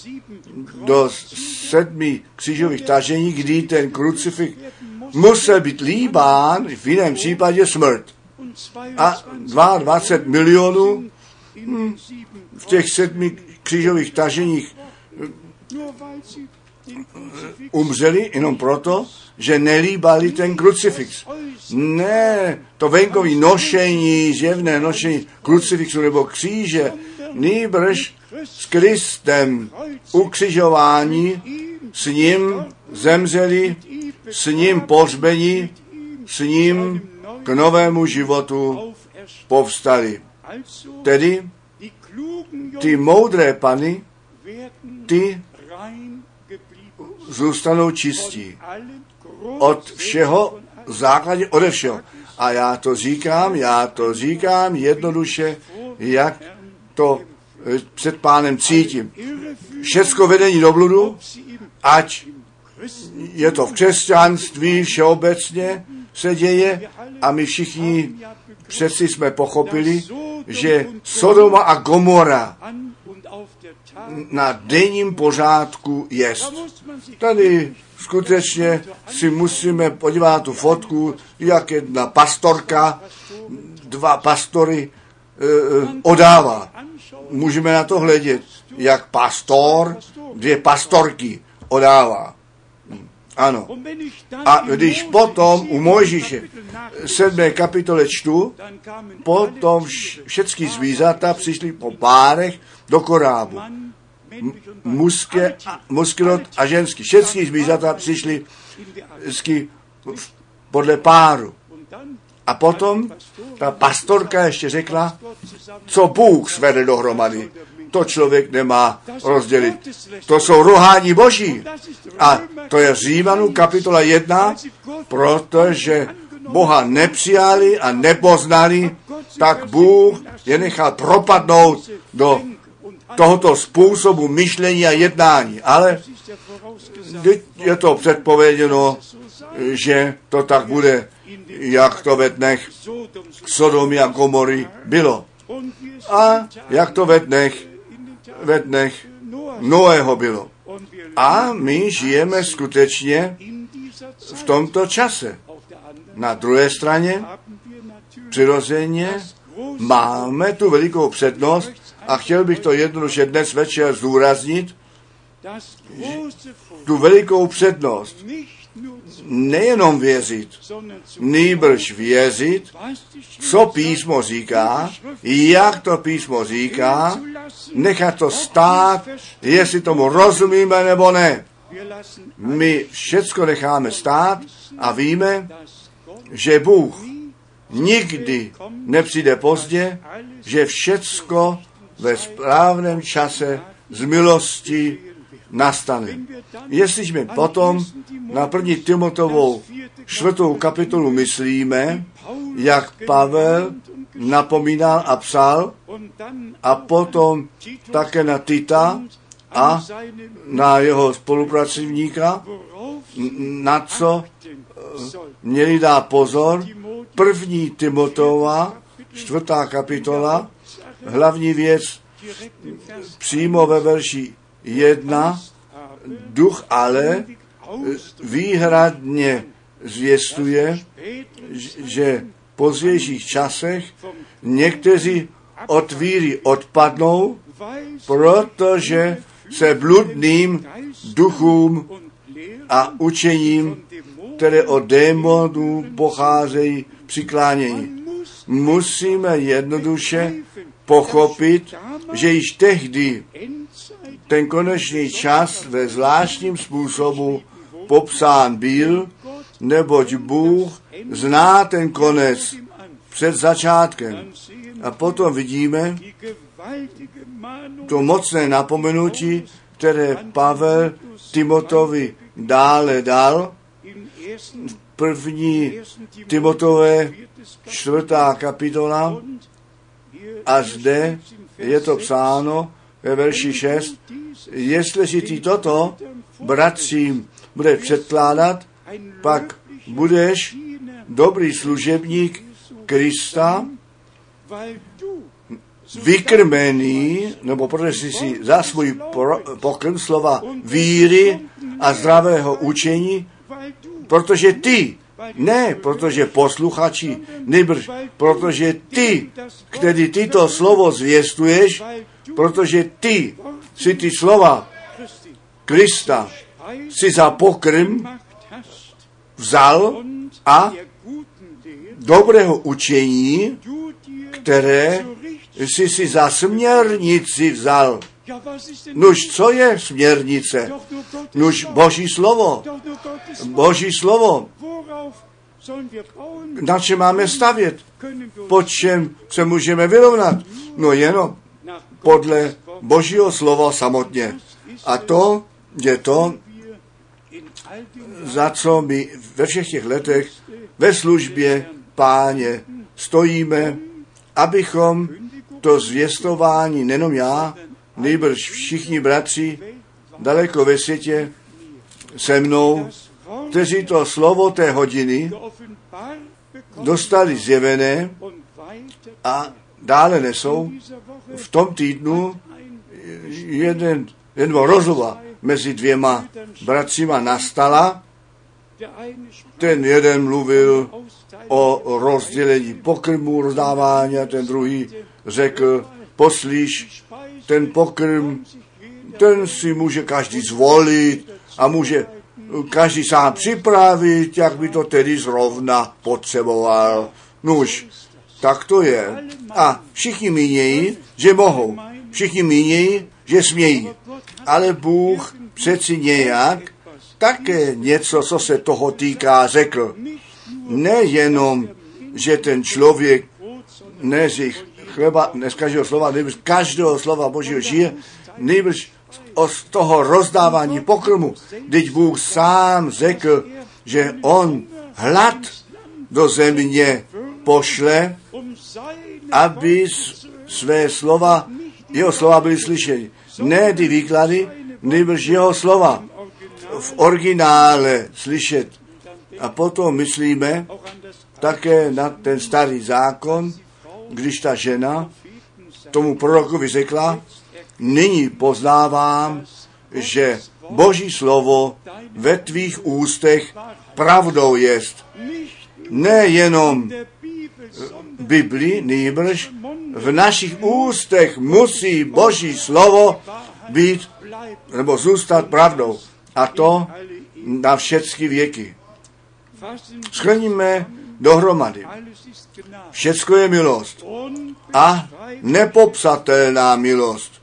do sedmi křížových tažení, kdy ten krucifix musel být líbán, v jiném případě smrt. A dvacet dva milionů hm, v těch sedmi křížových taženích umřeli jenom proto, že nelíbali ten krucifix. Ne, to venkový nošení, zjevné nošení krucifixu nebo kříže, nýbrž s Kristem ukřižování, s ním zemřeli, s ním pohřbení, s ním k novému životu povstali. Tedy ty moudré pany, ty zůstanou čistí. Od všeho, v základě ode všeho. A já to říkám, já to říkám jednoduše, jak to před Pánem cítím. Všecko vedení do bludu, ať je to v křesťanství všeobecně se děje a my všichni přeci jsme pochopili, že Sodoma a Gomora na denním pořádku jest. Tady skutečně si musíme podívat tu fotku, jak jedna pastorka, dva pastory e, odává. Můžeme na to hledět, jak pastor dvě pastorky odává. Ano. A když potom u Mojžíše sedmé kapitole čtu, potom všechny zvířata přišli po párech do korábu. Mužské, mužský rod a ženský. Všechny zvířata přišli podle páru. A potom ta pastorka ještě řekla, co Bůh svedl dohromady. To člověk nemá rozdělit. To jsou rohání Boží. A to je Římanů kapitola jedna, protože Boha nepřijali a nepoznali, tak Bůh je nechal propadnout do tohoto způsobu myšlení a jednání. Ale je to předpověděno, že to tak bude, jak to ve dnech Sodomy a Gomory bylo. A jak to ve dnech, ve dnech Noého bylo. A my žijeme skutečně v tomto čase. Na druhé straně přirozeně máme tu velikou přednost a chtěl bych to jednoduše dnes večer zdůraznit, tu velikou přednost nejenom věřit, nýbrž věřit, co písmo říká, jak to písmo říká, nechat to stát, jestli tomu rozumíme nebo ne. My všecko necháme stát a víme, že Bůh nikdy nepřijde pozdě, že všecko ve správném čase z milosti nastane. Jestliže potom na první Timotovou čtvrtou kapitolu myslíme, jak Pavel napomínal a psal, a potom také na Tita a na jeho spolupracovníka, na co měli dát pozor. První Timotova, čtvrtá kapitola, hlavní věc přímo ve verši jedna, duch ale výhradně zvěstuje, že v pozdějších časech někteří od víry odpadnou, protože se bludným duchům a učením, které od démonů pocházejí, přiklánějí. Musíme jednoduše pochopit, že již tehdy ten konečný čas ve zvláštním způsobu popsán byl, neboť Bůh zná ten konec před začátkem. A potom vidíme to mocné napomenutí, které Pavel Timotovi dále dal, v první Timotové čtvrtá kapitola, a zde je to psáno ve verši šest, jestliže ti toto bratřím bude předkládat, pak budeš dobrý služebník Krista, vykrmený, nebo protože jsi si za svůj pokrm slova víry a zdravého učení, protože ty, ne protože posluchači, nebrž, protože ty, který tyto slovo zvěstuješ, protože ty si ty slova Krista si za pokrm vzal a dobrého učení, které jsi si za směrnici vzal. Nuž, co je směrnice? Nuž, Boží slovo. Boží slovo. Na čem máme stavět? Po čem se můžeme vyrovnat? No jenom podle Božího slova samotně. A to je to, za co my ve všech těch letech ve službě Páně stojíme, abychom to zvěstování, nejenom já, nejbrž všichni bratři daleko ve světě se mnou, kteří to slovo té hodiny dostali zjevené a dále nesou. V tom týdnu jeden, jeden rozhovor mezi dvěma bratřima nastala. Ten jeden mluvil o rozdělení pokrmu, rozdávání, a ten druhý řekl, poslíš, ten pokrm, ten si může každý zvolit a může každý sám připravit, jak by to tedy zrovna potřeboval. Nuž, tak to je. A všichni mínějí, že mohou. Všichni mínějí, že smějí. Ale Bůh přeci nějak také něco, co se toho týká, řekl. Nejenom, že ten člověk ne z jich chleba, ne z každého slova, nejbrž každého slova Božího žije, nejbrž z toho rozdávání pokrmu. Vždyť Bůh sám řekl, že on hlad do země pošle, aby své slova, jeho slova byly slyšeny. Ne ty výklady, nejbrž jeho slova v originále slyšet. A potom myslíme také na ten starý zákon, když ta žena tomu prorokovi řekla, nyní poznávám, že Boží slovo ve tvých ústech pravdou jest. Nejenom Bibli, nýbrž v našich ústech musí Boží slovo být nebo zůstat pravdou. A to na všechny věky. Shrníme dohromady. Všecko je milost a nepopsatelná milost.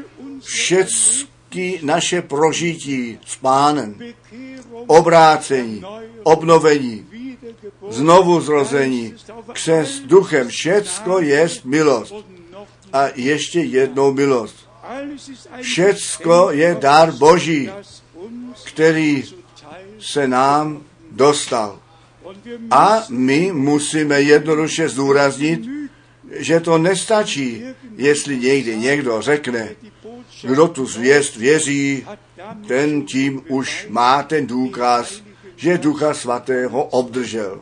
Všechny naše prožití s Pánem, obrácení, obnovení, znovu zrození, křest duchem, všecko je milost. A ještě jednou milost. Všecko je dar Boží, který se nám dostal. A my musíme jednoduše zdůraznit, že to nestačí, jestli někdy někdo řekne, kdo tu zvěst věří, ten tím už má ten důkaz, že Ducha Svatého obdržel.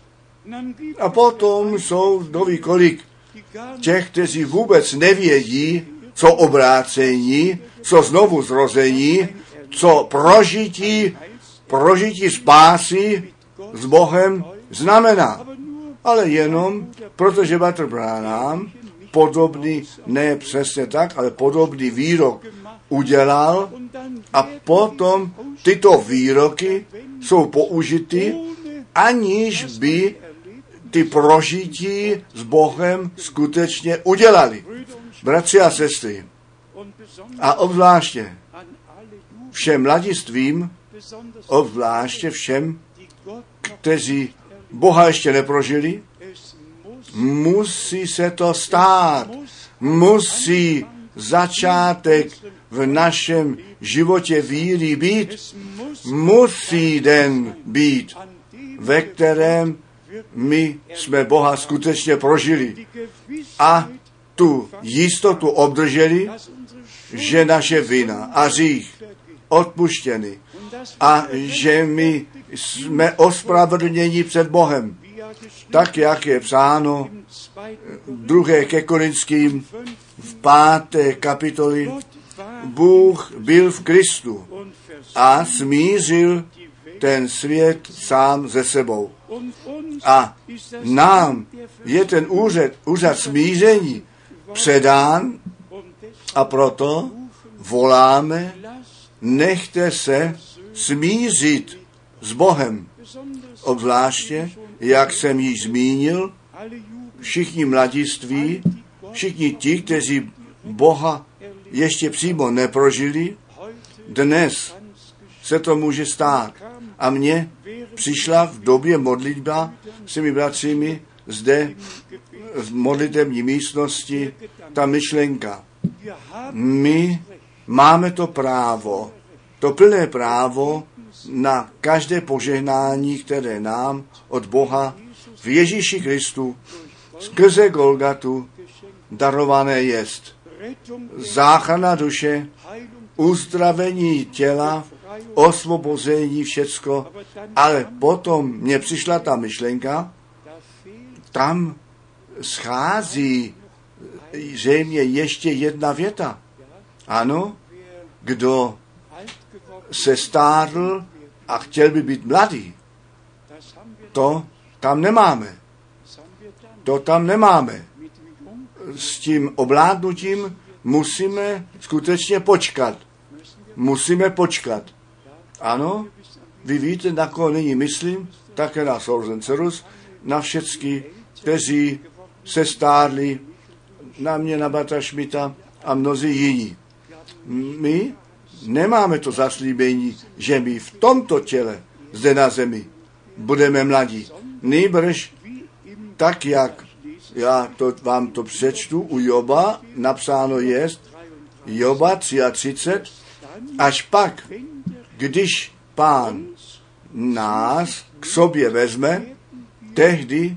A potom jsou doví kolik těch, kteří vůbec nevědí, co obrácení, co znovu zrození, co prožití, prožití spásy s Bohem znamená. Ale jenom, protože Bratr Branham podobný, ne přesně tak, ale podobný výrok udělal a potom tyto výroky jsou použity, aniž by ty prožití s Bohem skutečně udělali. Bratři a sestry, a obzvláště všem mladistvím, obzvláště všem, kteří Boha ještě neprožili, musí se to stát. Musí začátek v našem životě víry být. Musí den být, ve kterém my jsme Boha skutečně prožili. A tu jistotu obdrželi, že naše vina a hřích odpuštěny a že my jsme ospravedlněni před Bohem. Tak, jak je psáno druhé ke Korinským v páté kapitoli, Bůh byl v Kristu a smířil ten svět sám ze sebou. A nám je ten úřad, úřad smíření předán a proto voláme, nechte se smířit s Bohem. Obzvláště, jak jsem již zmínil, všichni mladiství, všichni ti, kteří Boha ještě přímo neprožili, dnes se to může stát. A mně přišla v době modlitba s těmi bratřími zde v modlitební místnosti ta myšlenka. My máme to právo, to plné právo na každé požehnání, které nám od Boha v Ježíši Kristu skrze Golgatu darované jest. Záchrana duše, uzdravení těla, osvobození, všecko, ale potom mně přišla ta myšlenka, tam schází zřejmě ještě jedna věta. Ano, kdo se stárl a chtěl by být mladý, to tam nemáme. To tam nemáme. S tím ovládnutím musíme skutečně počkat. Musíme počkat. Ano, vy víte, na koho nyní myslím, také na Sorzencerus, na všechny, kteří se stárli, na mě, na Batra Schmidta a mnozí jiní. My nemáme to zaslíbení, že my v tomto těle, zde na zemi, budeme mladí. Nýbrž, tak jak já to, vám to přečtu, u Joba napsáno jest, Joba třicet tři, až pak, když Pán nás k sobě vezme, tehdy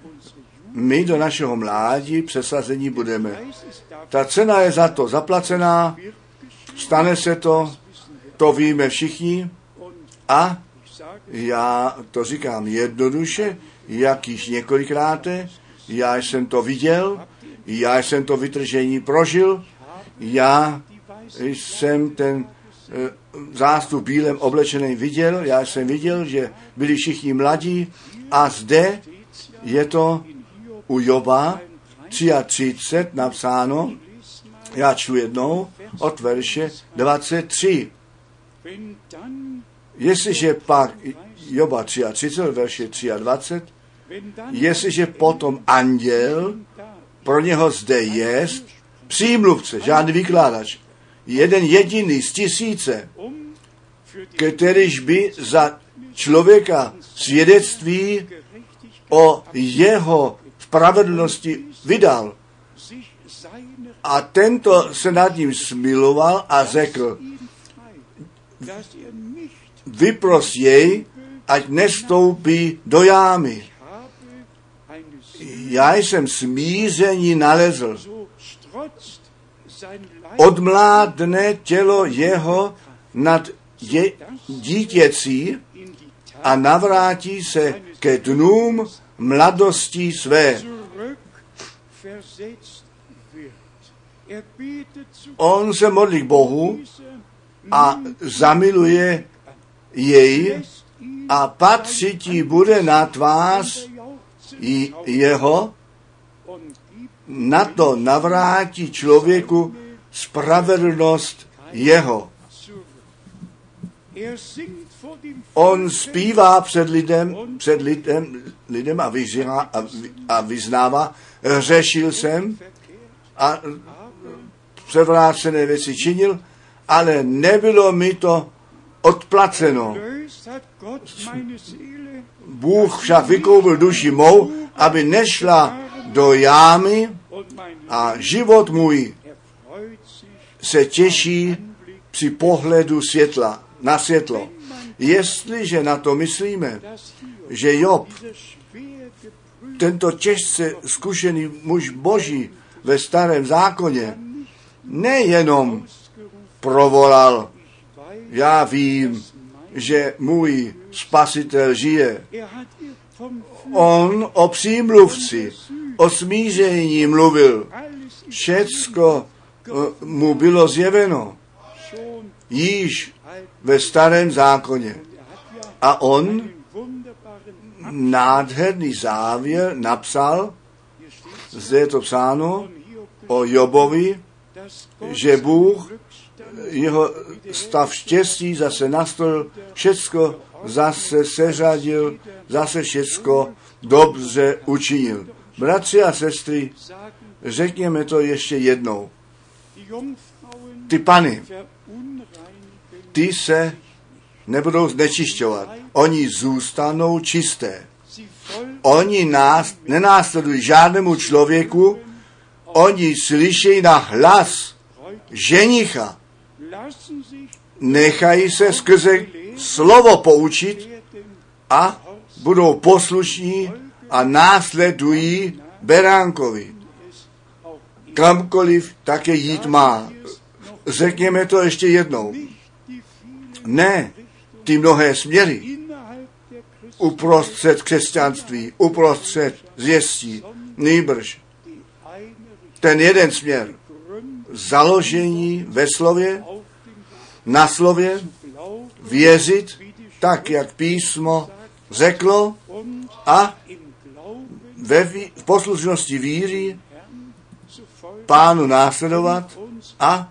my do našeho mládí přesazení budeme. Ta cena je za to zaplacená, stane se to, to víme všichni a já to říkám jednoduše, jak již několikrát, já jsem to viděl, já jsem to vytržení prožil, já jsem ten e, zástup bílem oblečený viděl, já jsem viděl, že byli všichni mladí a zde je to u Joba třicet tři napsáno, já čtu jednou, od verše dvacet tři. Jestliže pak Joba třicet tři, verše dvacet tři, jestliže potom anděl pro něho zde jest, přímluvce, žádný vykládač, jeden jediný z tisíce, kterýž by za člověka svědectví o jeho spravedlnosti vydal, A tento se nad ním smiloval a řekl, vypros jej, ať nestoupí do jámy. Já jsem smíření nalezl. Odmládne tělo jeho nad je, dítěcí a navrátí se ke dnům mladosti své. On se modlí k Bohu a zamiluje jej a patřití bude na tvář jeho, na to navrátí člověku spravedlnost jeho. On zpívá před lidem, před lidem, lidem a, vyžívá, a, a vyznává, řešil jsem a převrácené věci činil, ale nebylo mi to odplaceno. Bůh však vykoupil duši mou, aby nešla do jámy a život můj se těší při pohledu světla, na světlo. Jestliže na to myslíme, že Job, tento těžce zkušený muž Boží ve starém zákoně, nejenom provolal, já vím, že můj spasitel žije. On o přímluvci, o smíření mluvil. Všecko mu bylo zjeveno. Již ve starém zákoně. A on nádherný závěr napsal, zde je to psáno o Jobovi, že Bůh jeho stav štěstí zase nastolil, všecko zase seřadil, zase všecko dobře učinil. Bratři a sestry, řekněme to ještě jednou. Ty pany, ty se nebudou znečišťovat. Oni zůstanou čisté. Oni nás nenásledují žádnému člověku, oni slyší na hlas ženicha. Nechají se skrze slovo poučit a budou poslušní a následují beránkovi. Kamkoliv také jít má. Řekněme to ještě jednou. Ne ty mnohé směry uprostřed křesťanství, uprostřed zvěstí, nýbrž ten jeden směr založení ve slově, na slově, věřit tak, jak písmo řeklo a ve v poslušnosti víry Pánu následovat a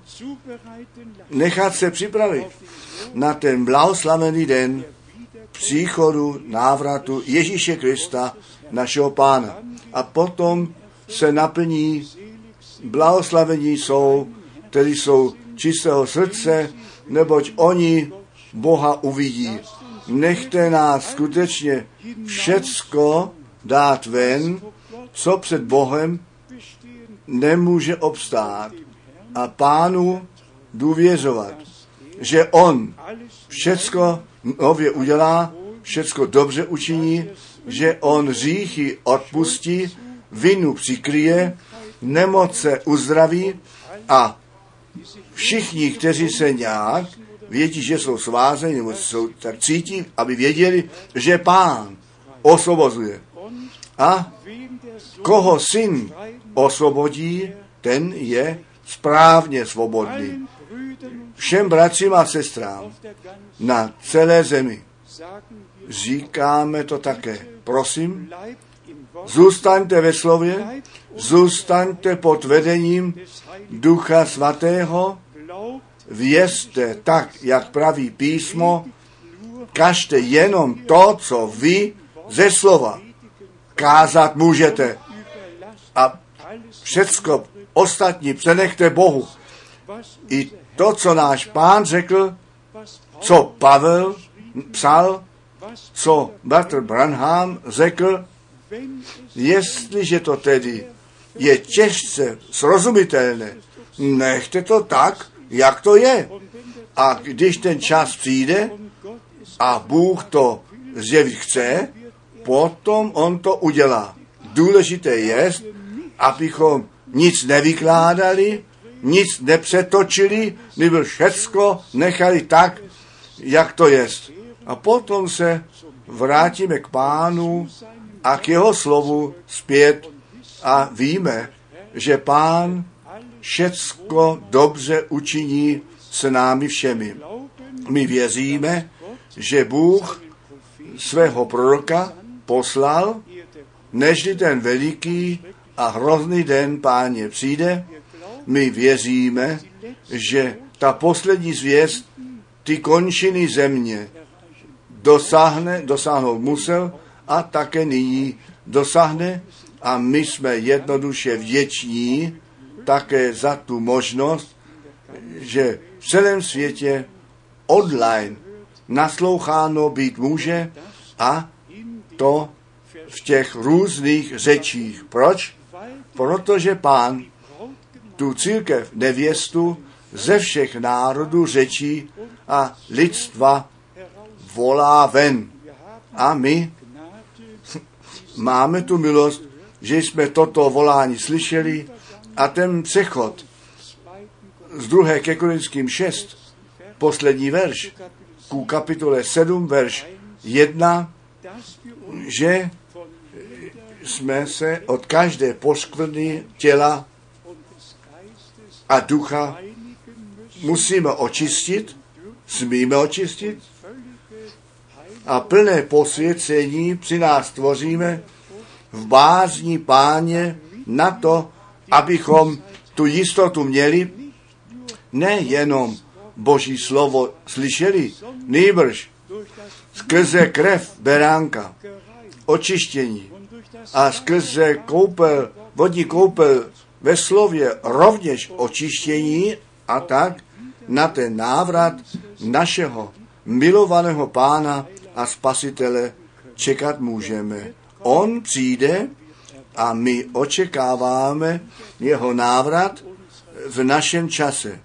nechat se připravit na ten blahoslavený den příchodu, návratu Ježíše Krista, našeho Pána. A potom se naplní, blahoslavení jsou, kteří jsou čistého srdce, neboť oni Boha uvidí. Nechte nás skutečně všecko dát ven, co před Bohem nemůže obstát. A Pánu důvěřovat, že On všecko nově udělá, všecko dobře učiní, že On hříchy odpustí, vinu přikryje, nemoce uzdraví a všichni, kteří se nějak vědí, že jsou svázeni, nebo jsou, tak cítí, aby věděli, že Pán osvobozuje. A koho Syn osvobodí, ten je správně svobodný. Všem bratřím a sestrám na celé zemi říkáme to také. Prosím, zůstaňte ve slově, zůstaňte pod vedením Ducha Svatého, věřte tak, jak praví písmo, kažte jenom to, co vy ze slova kázat můžete. A všecko ostatní přenechte Bohu. I to, co náš Pán řekl, co Pavel psal, co bratr Branham řekl, jestliže to tedy je těžce srozumitelné. Nechte to tak, jak to je. A když ten čas přijde a Bůh to zjevit chce, potom on to udělá. Důležité je, abychom nic nevykládali, nic nepřetočili, nebo všecko nechali tak, jak to je. A potom se vrátíme k Pánu a k jeho slovu zpět a víme, že Pán všecko dobře učiní s námi všemi. My věříme, že Bůh svého proroka poslal, nežli ten veliký a hrozný den Páně přijde. My věříme, že ta poslední zvěst, ty končiny země, dosáhne, dosáhnout musel a také nyní dosáhne a my jsme jednoduše vděční také za tu možnost, že v celém světě online nasloucháno být může a to v těch různých řečích. Proč? Protože Pán tu církev nevěstu ze všech národů řečí a lidstva volá ven. A my máme tu milost, že jsme toto volání slyšeli a ten přechod z druhé ke Korinským šest, poslední verš, ku kapitole sedm, verš jedna, že jsme se od každé poskvrny těla a ducha musíme očistit, smíme očistit a plné posvěcení při nás tvoříme v bázni Páně na to, abychom tu jistotu měli, nejenom Boží slovo slyšeli, nýbrž skrze krev beránka, očištění a skrze koupel, vodní koupel ve slově rovněž očištění a tak na ten návrat našeho milovaného Pána a Spasitele čekat můžeme. On přijde a my očekáváme jeho návrat v našem čase.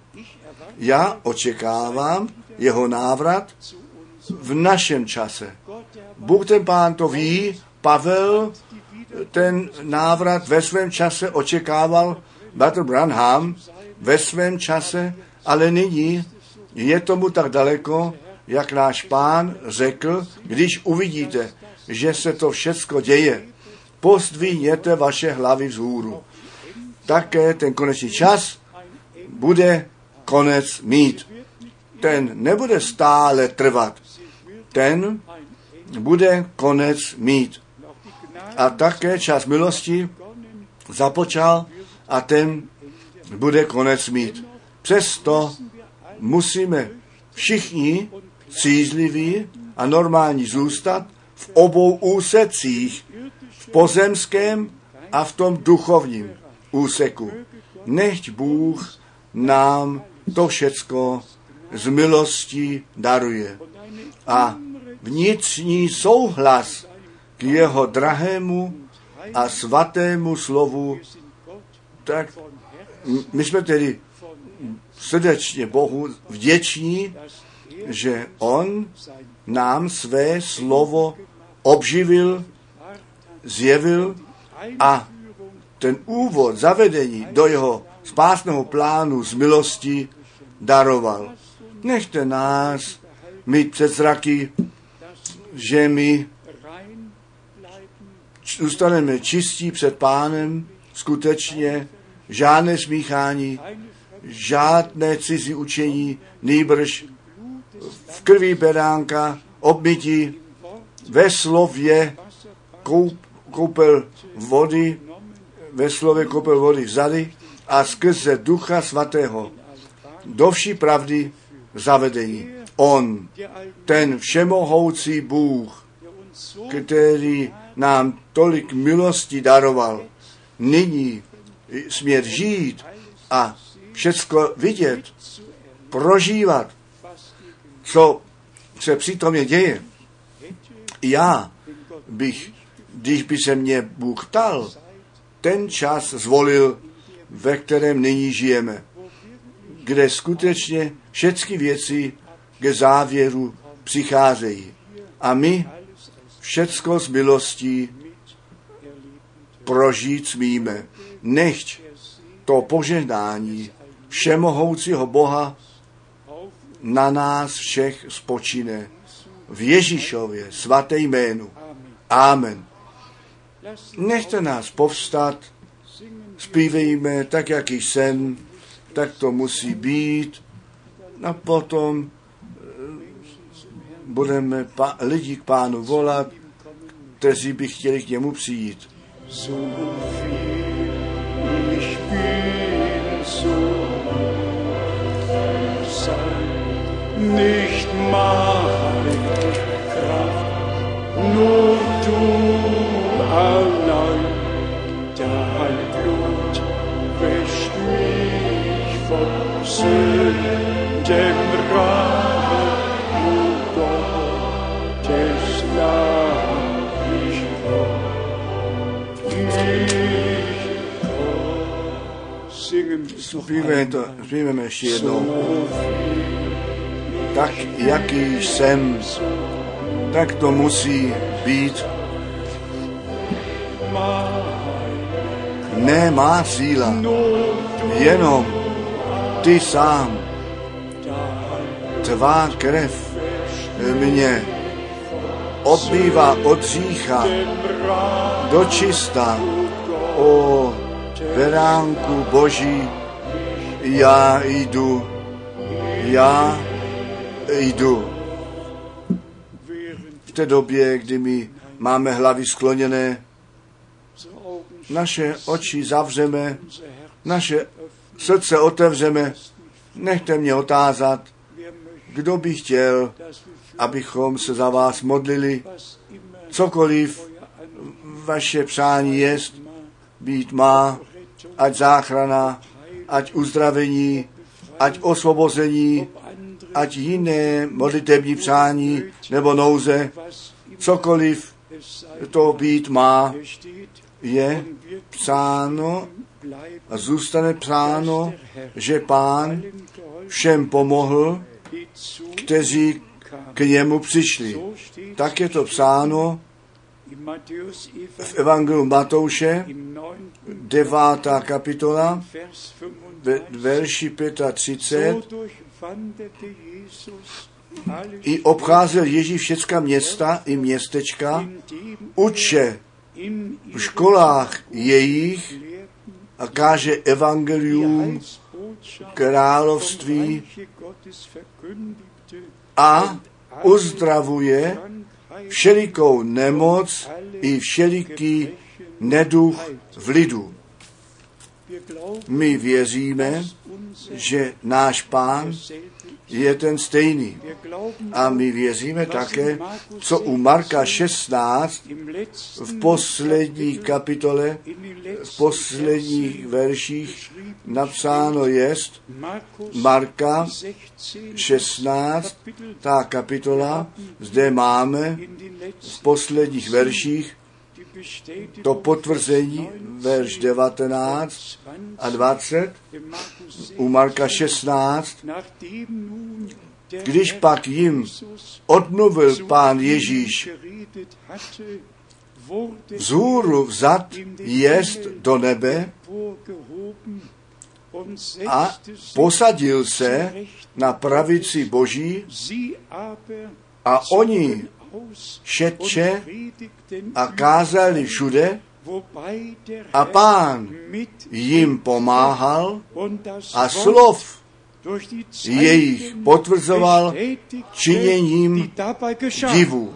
Já očekávám jeho návrat v našem čase. Bůh ten Pán to ví, Pavel ten návrat ve svém čase očekával, Bratr Branham ve svém čase, ale nyní je tomu tak daleko, jak náš Pán řekl, když uvidíte, že se to všecko děje, pozdvihněte vaše hlavy vzhůru. Také ten konečný čas bude konec mít. Ten nebude stále trvat. Ten bude konec mít. A také čas milosti započal a ten bude konec mít. Přesto musíme všichni střízliví a normální zůstat v obou úsecích, v pozemském a v tom duchovním úseku. Nechť Bůh nám to všecko z milostí daruje. A vnitřní souhlas k jeho drahému a svatému slovu, tak my jsme tedy srdečně Bohu vděční, že on nám své slovo obživil, zjevil a ten úvod, zavedení do jeho spásného plánu z milosti daroval. Nechte nás mít před zraky, že my zůstaneme čistí před Pánem, skutečně žádné smíchání, žádné cizí učení, nýbrž v krvi beránka, obmytí, ve slově koup, koupel vody, ve slově koupel vody vzali a skrze Ducha Svatého do vší pravdy zavedení. On, ten všemohoucí Bůh, který nám tolik milosti daroval, nyní smět žít a všecko vidět, prožívat, co se přítomně děje. Já bych, když by se mě Bůh ptal, ten čas zvolil, ve kterém nyní žijeme, kde skutečně všechny věci ke závěru přicházejí. A my všecko z milostí prožít smíme. Nechť to požehnání všemohoucího Boha na nás všech spočine. V Ježíšově svaté jménu. Amen. Nechte nás povstat, zpívejme tak, jak jsem, tak to musí být. A potom budeme pa- lidi k Pánu volat, kteří by chtěli k němu přijít. Nicht meine Kraft, nur du allein. Dein Blut wäscht mich von Sünden rein. O Gottes Lamm, ich komm, ich komm. Singen Zpívejme to, zpívejme ještě jednou. Tak, jaký jsem, tak to musí být. Ne má síla, jenom ty sám. Tvá krev mě odmývá od hřícha do čista. O beránku Boží, já jdu, já jdu. V té době, kdy my máme hlavy skloněné, naše oči zavřeme, naše srdce otevřeme, nechte mě otázat, kdo by chtěl, abychom se za vás modlili, cokoliv vaše přání jest, být má, ať záchrana, ať uzdravení, ať osvobození, ať jiné modlitební přání nebo nouze, cokoliv to být má, je psáno a zůstane psáno, že Pán všem pomohl, kteří k němu přišli. Tak je to psáno v Evangeliu Matouše, devátá kapitola, ve verši třicet pět. I obcházel Ježíš všecka města i městečka, uče v školách jejich a káže evangelium království a uzdravuje všelikou nemoc i všeliký neduch v lidu. My věříme, že náš Pán je ten stejný. A my věříme také, co u Marka šestnáct v poslední kapitole, v posledních verších napsáno jest. Marka šestnáct, ta kapitola, zde máme v posledních verších to potvrzení, verš devatenáct a dvacet, u Marka šestnáct, když pak jim odmluvil Pán Ježíš, vzhůru vzat jest do nebe a posadil se na pravici Boží a oni šetče a kázali všude a Pán jim pomáhal a slov jejich potvrzoval činěním divu.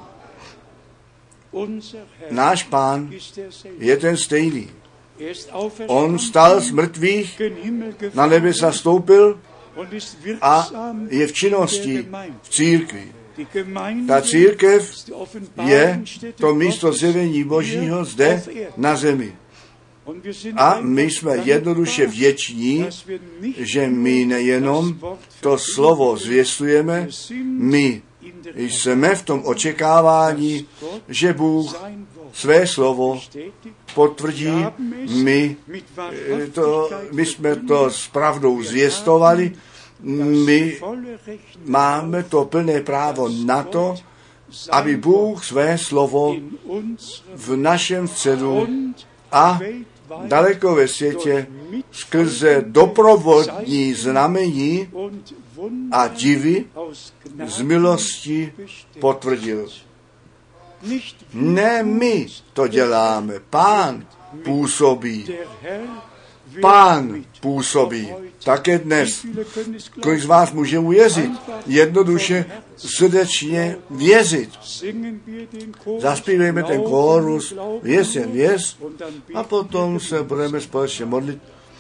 Náš Pán je ten stejný. On vstal z mrtvých, na nebe zastoupil a je v činnosti v církvi. Ta církev je to místo zjevení Božího zde na zemi. A my jsme jednoduše vděční, že my nejenom to slovo zvěstujeme, my jsme v tom očekávání, že Bůh své slovo potvrdí. My, to, my jsme to s pravdou zvěstovali, my máme to plné právo na to, aby Bůh své slovo v našem středu a daleko ve světě skrze doprovodní znamení a divy z milosti potvrdil. Ne my to děláme, Pán působí. Pán působí. Také dnes. Kolik z vás může uvěřit? Jednoduše srdečně věřit. Zaspívejme ten kórus, věř jen věř, a potom se budeme společně modlit.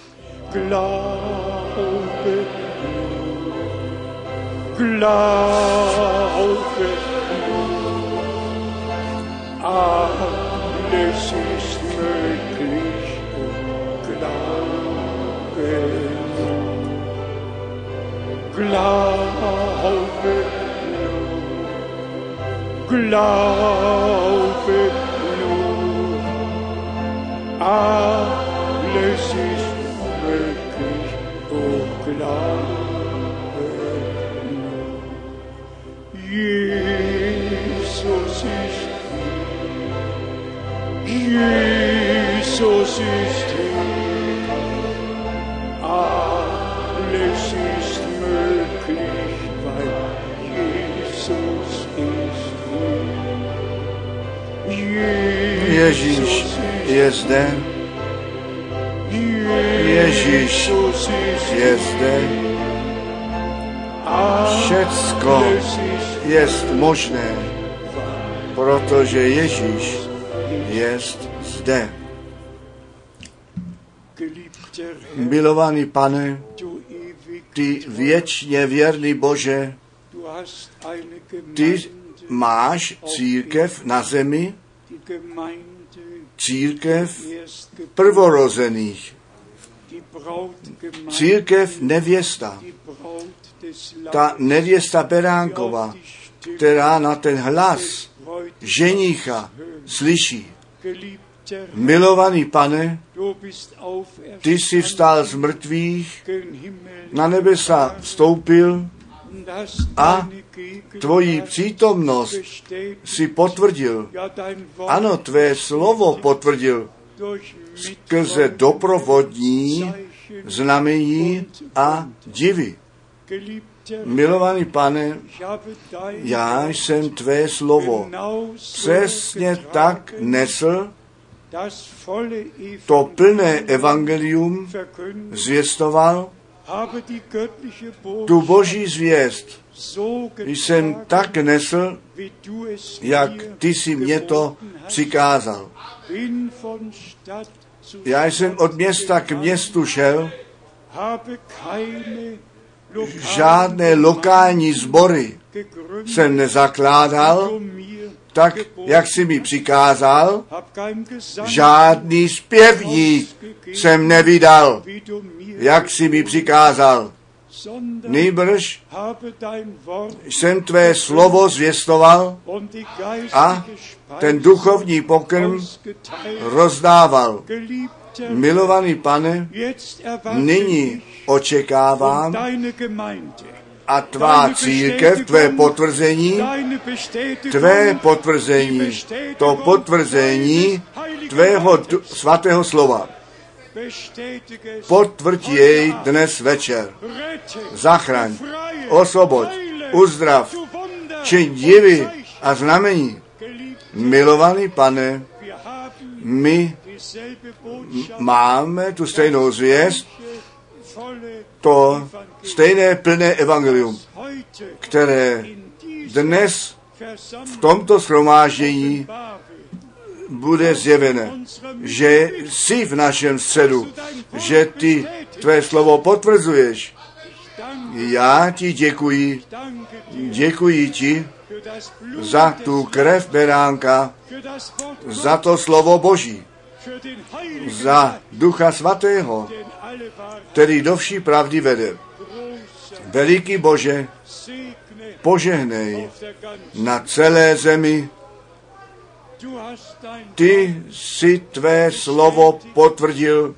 Glaube, Glaube, alles ist möglich, Glaube, Glaube, Glaube nur, alles ist möglich, oh Glaube nur. Jesus ist Jesus ist hier, alles ist möglich, weil Jesus ist hier. Ježíš je zde. Ježíš je zde. Všecko je možné, protože Ježíš je zde. Milovaný Pane, ty věčně věrný Bože, ty máš církev na zemi, církev prvorozených, církev nevěsta, ta nevěsta Beránkova, která na ten hlas ženícha slyší. Milovaný Pane, ty jsi vstal z mrtvých, na nebesa vstoupil a tvoji přítomnost si potvrdil. Ano, tvé slovo potvrdil skrze doprovodní znamení a divy. Milovaný Pane, já jsem tvé slovo přesně tak nesl, to plné evangelium zvěstoval, tu boží zvěst jsem tak nesl, jak ty jsi mě to přikázal. Já jsem od města k městu šel, žádné lokální sbory jsem nezakládal, tak, jak jsi mi přikázal, žádný zpěvník jsem nevydal, jak jsi mi přikázal. Nýbrž jsem tvé slovo zvěstoval a ten duchovní pokrm rozdával. Milovaný Pane, nyní očekávám a tvá církev, tvé potvrzení, tvé potvrzení, to potvrzení tvého svatého slova. Potvrď jej dnes večer. Zachraň, osvoboď, uzdrav, čiň divy a znamení. Milovaný Pane, my máme tu stejnou zvěst, to stejné plné evangelium, které dnes v tomto shromáždění bude zjevené, že jsi v našem středu, že ty tvé slovo potvrzuješ. Já ti děkuji, děkuji ti za tu krev beránka, za to slovo Boží, za Ducha Svatého, který do vší pravdy vede. Veliký Bože, požehnej na celé zemi Ty si tvé slovo potvrdil,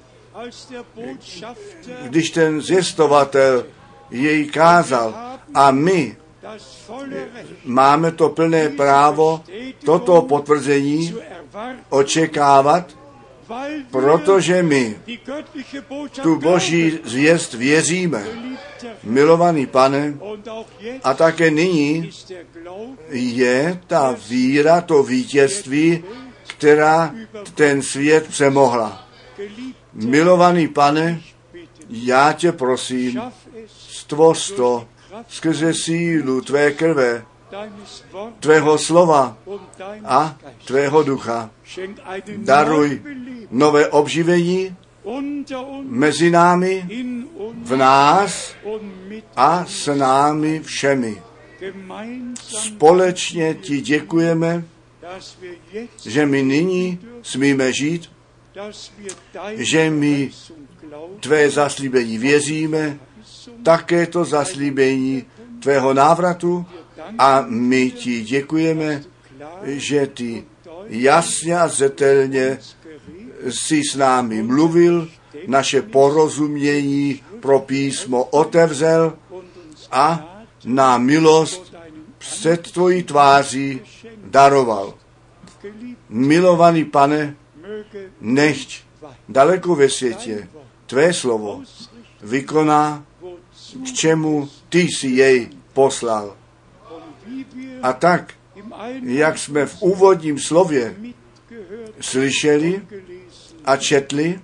když ten zvěstovatel jej kázal. A my máme to plné právo toto potvrzení očekávat, protože my tu Boží zvěst věříme. Milovaný Pane, a také nyní je ta víra, to vítězství, která ten svět přemohla. Milovaný Pane, já tě prosím, stvoř to skrze sílu tvé krve, tvého slova a tvého ducha. Daruj nové obživení mezi námi, v nás a s námi všemi. Společně ti děkujeme, že my nyní smíme žít, že my tvé zaslíbení věříme, také to zaslíbení tvého návratu, a my ti děkujeme, že ty jasně a zřetelně jsi s námi mluvil, naše porozumění pro písmo otevřel a na milost před tvojí tváří daroval. Milovaný Pane, nechť daleko ve světě tvé slovo vykoná, k čemu ty jsi jej poslal. A tak, jak jsme v úvodním slově slyšeli a četli,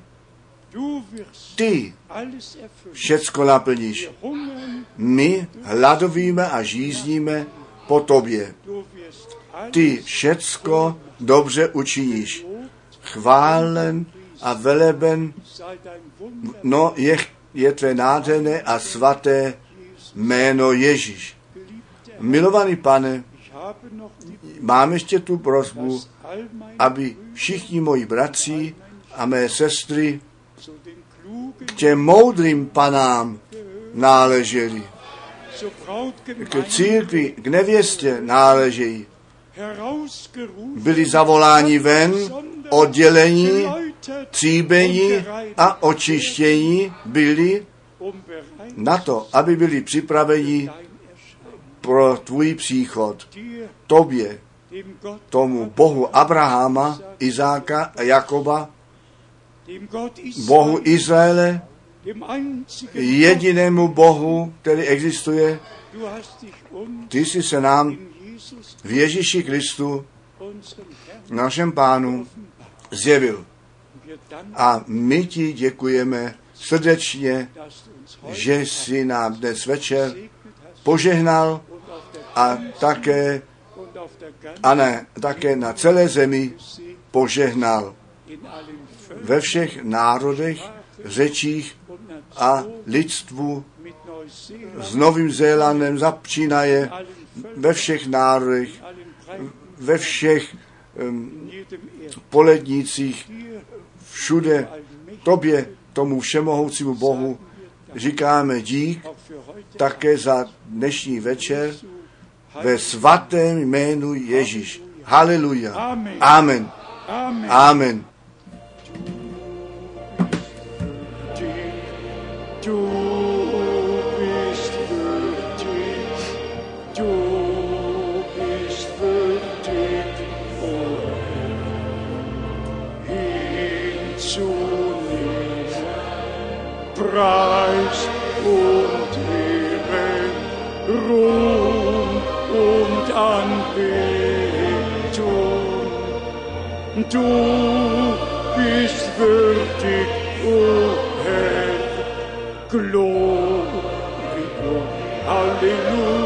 ty všecko naplníš. My hladovíme a žízníme po tobě. Ty všecko dobře učiníš. Chválen a veleben, no je, je tvé nádherné a svaté jméno Ježíš. Milovaný Pane, mám ještě tu prosbu, aby všichni moji bratři a mé sestry k těm moudrým panám náleželi. K církvi, k nevěstě náležejí. Byli zavoláni ven, oddělení, tříbení a očištění byli na to, aby byli připraveni pro tvůj příchod. Tobě, tomu Bohu Abrahama, Izáka a Jakoba, Bohu Izraele, jedinému Bohu, který existuje, ty jsi se nám v Ježíši Kristu, našem Pánu, zjevil. A my ti děkujeme srdečně, že jsi nám dnes večer požehnal a také, a ne, také na celé zemi požehnal. Ve všech národech, řečích a lidstvu s Novým Zélandem zapčínaje, ve všech národech, ve všech um, polednících, všude tobě, tomu všemohoucímu Bohu, říkáme dík také za dnešní večer ve svatém jménu Ježíš. Haleluja. Amen. Amen. Du bist würdig, du bist würdig, o Herr, hinzunehmen, Preis und Ehre, Ruhm und Anbetung. Du bist würdig, o Herr, Glory, Halleluja,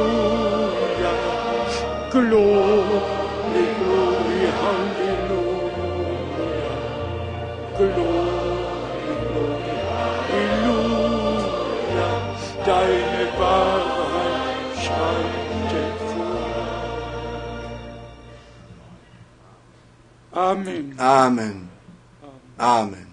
Glory, Glory, Halleluja, Glory, Glory, Halleluja, deine Wahrheit schreitet vor. Amen. Amen. Amen.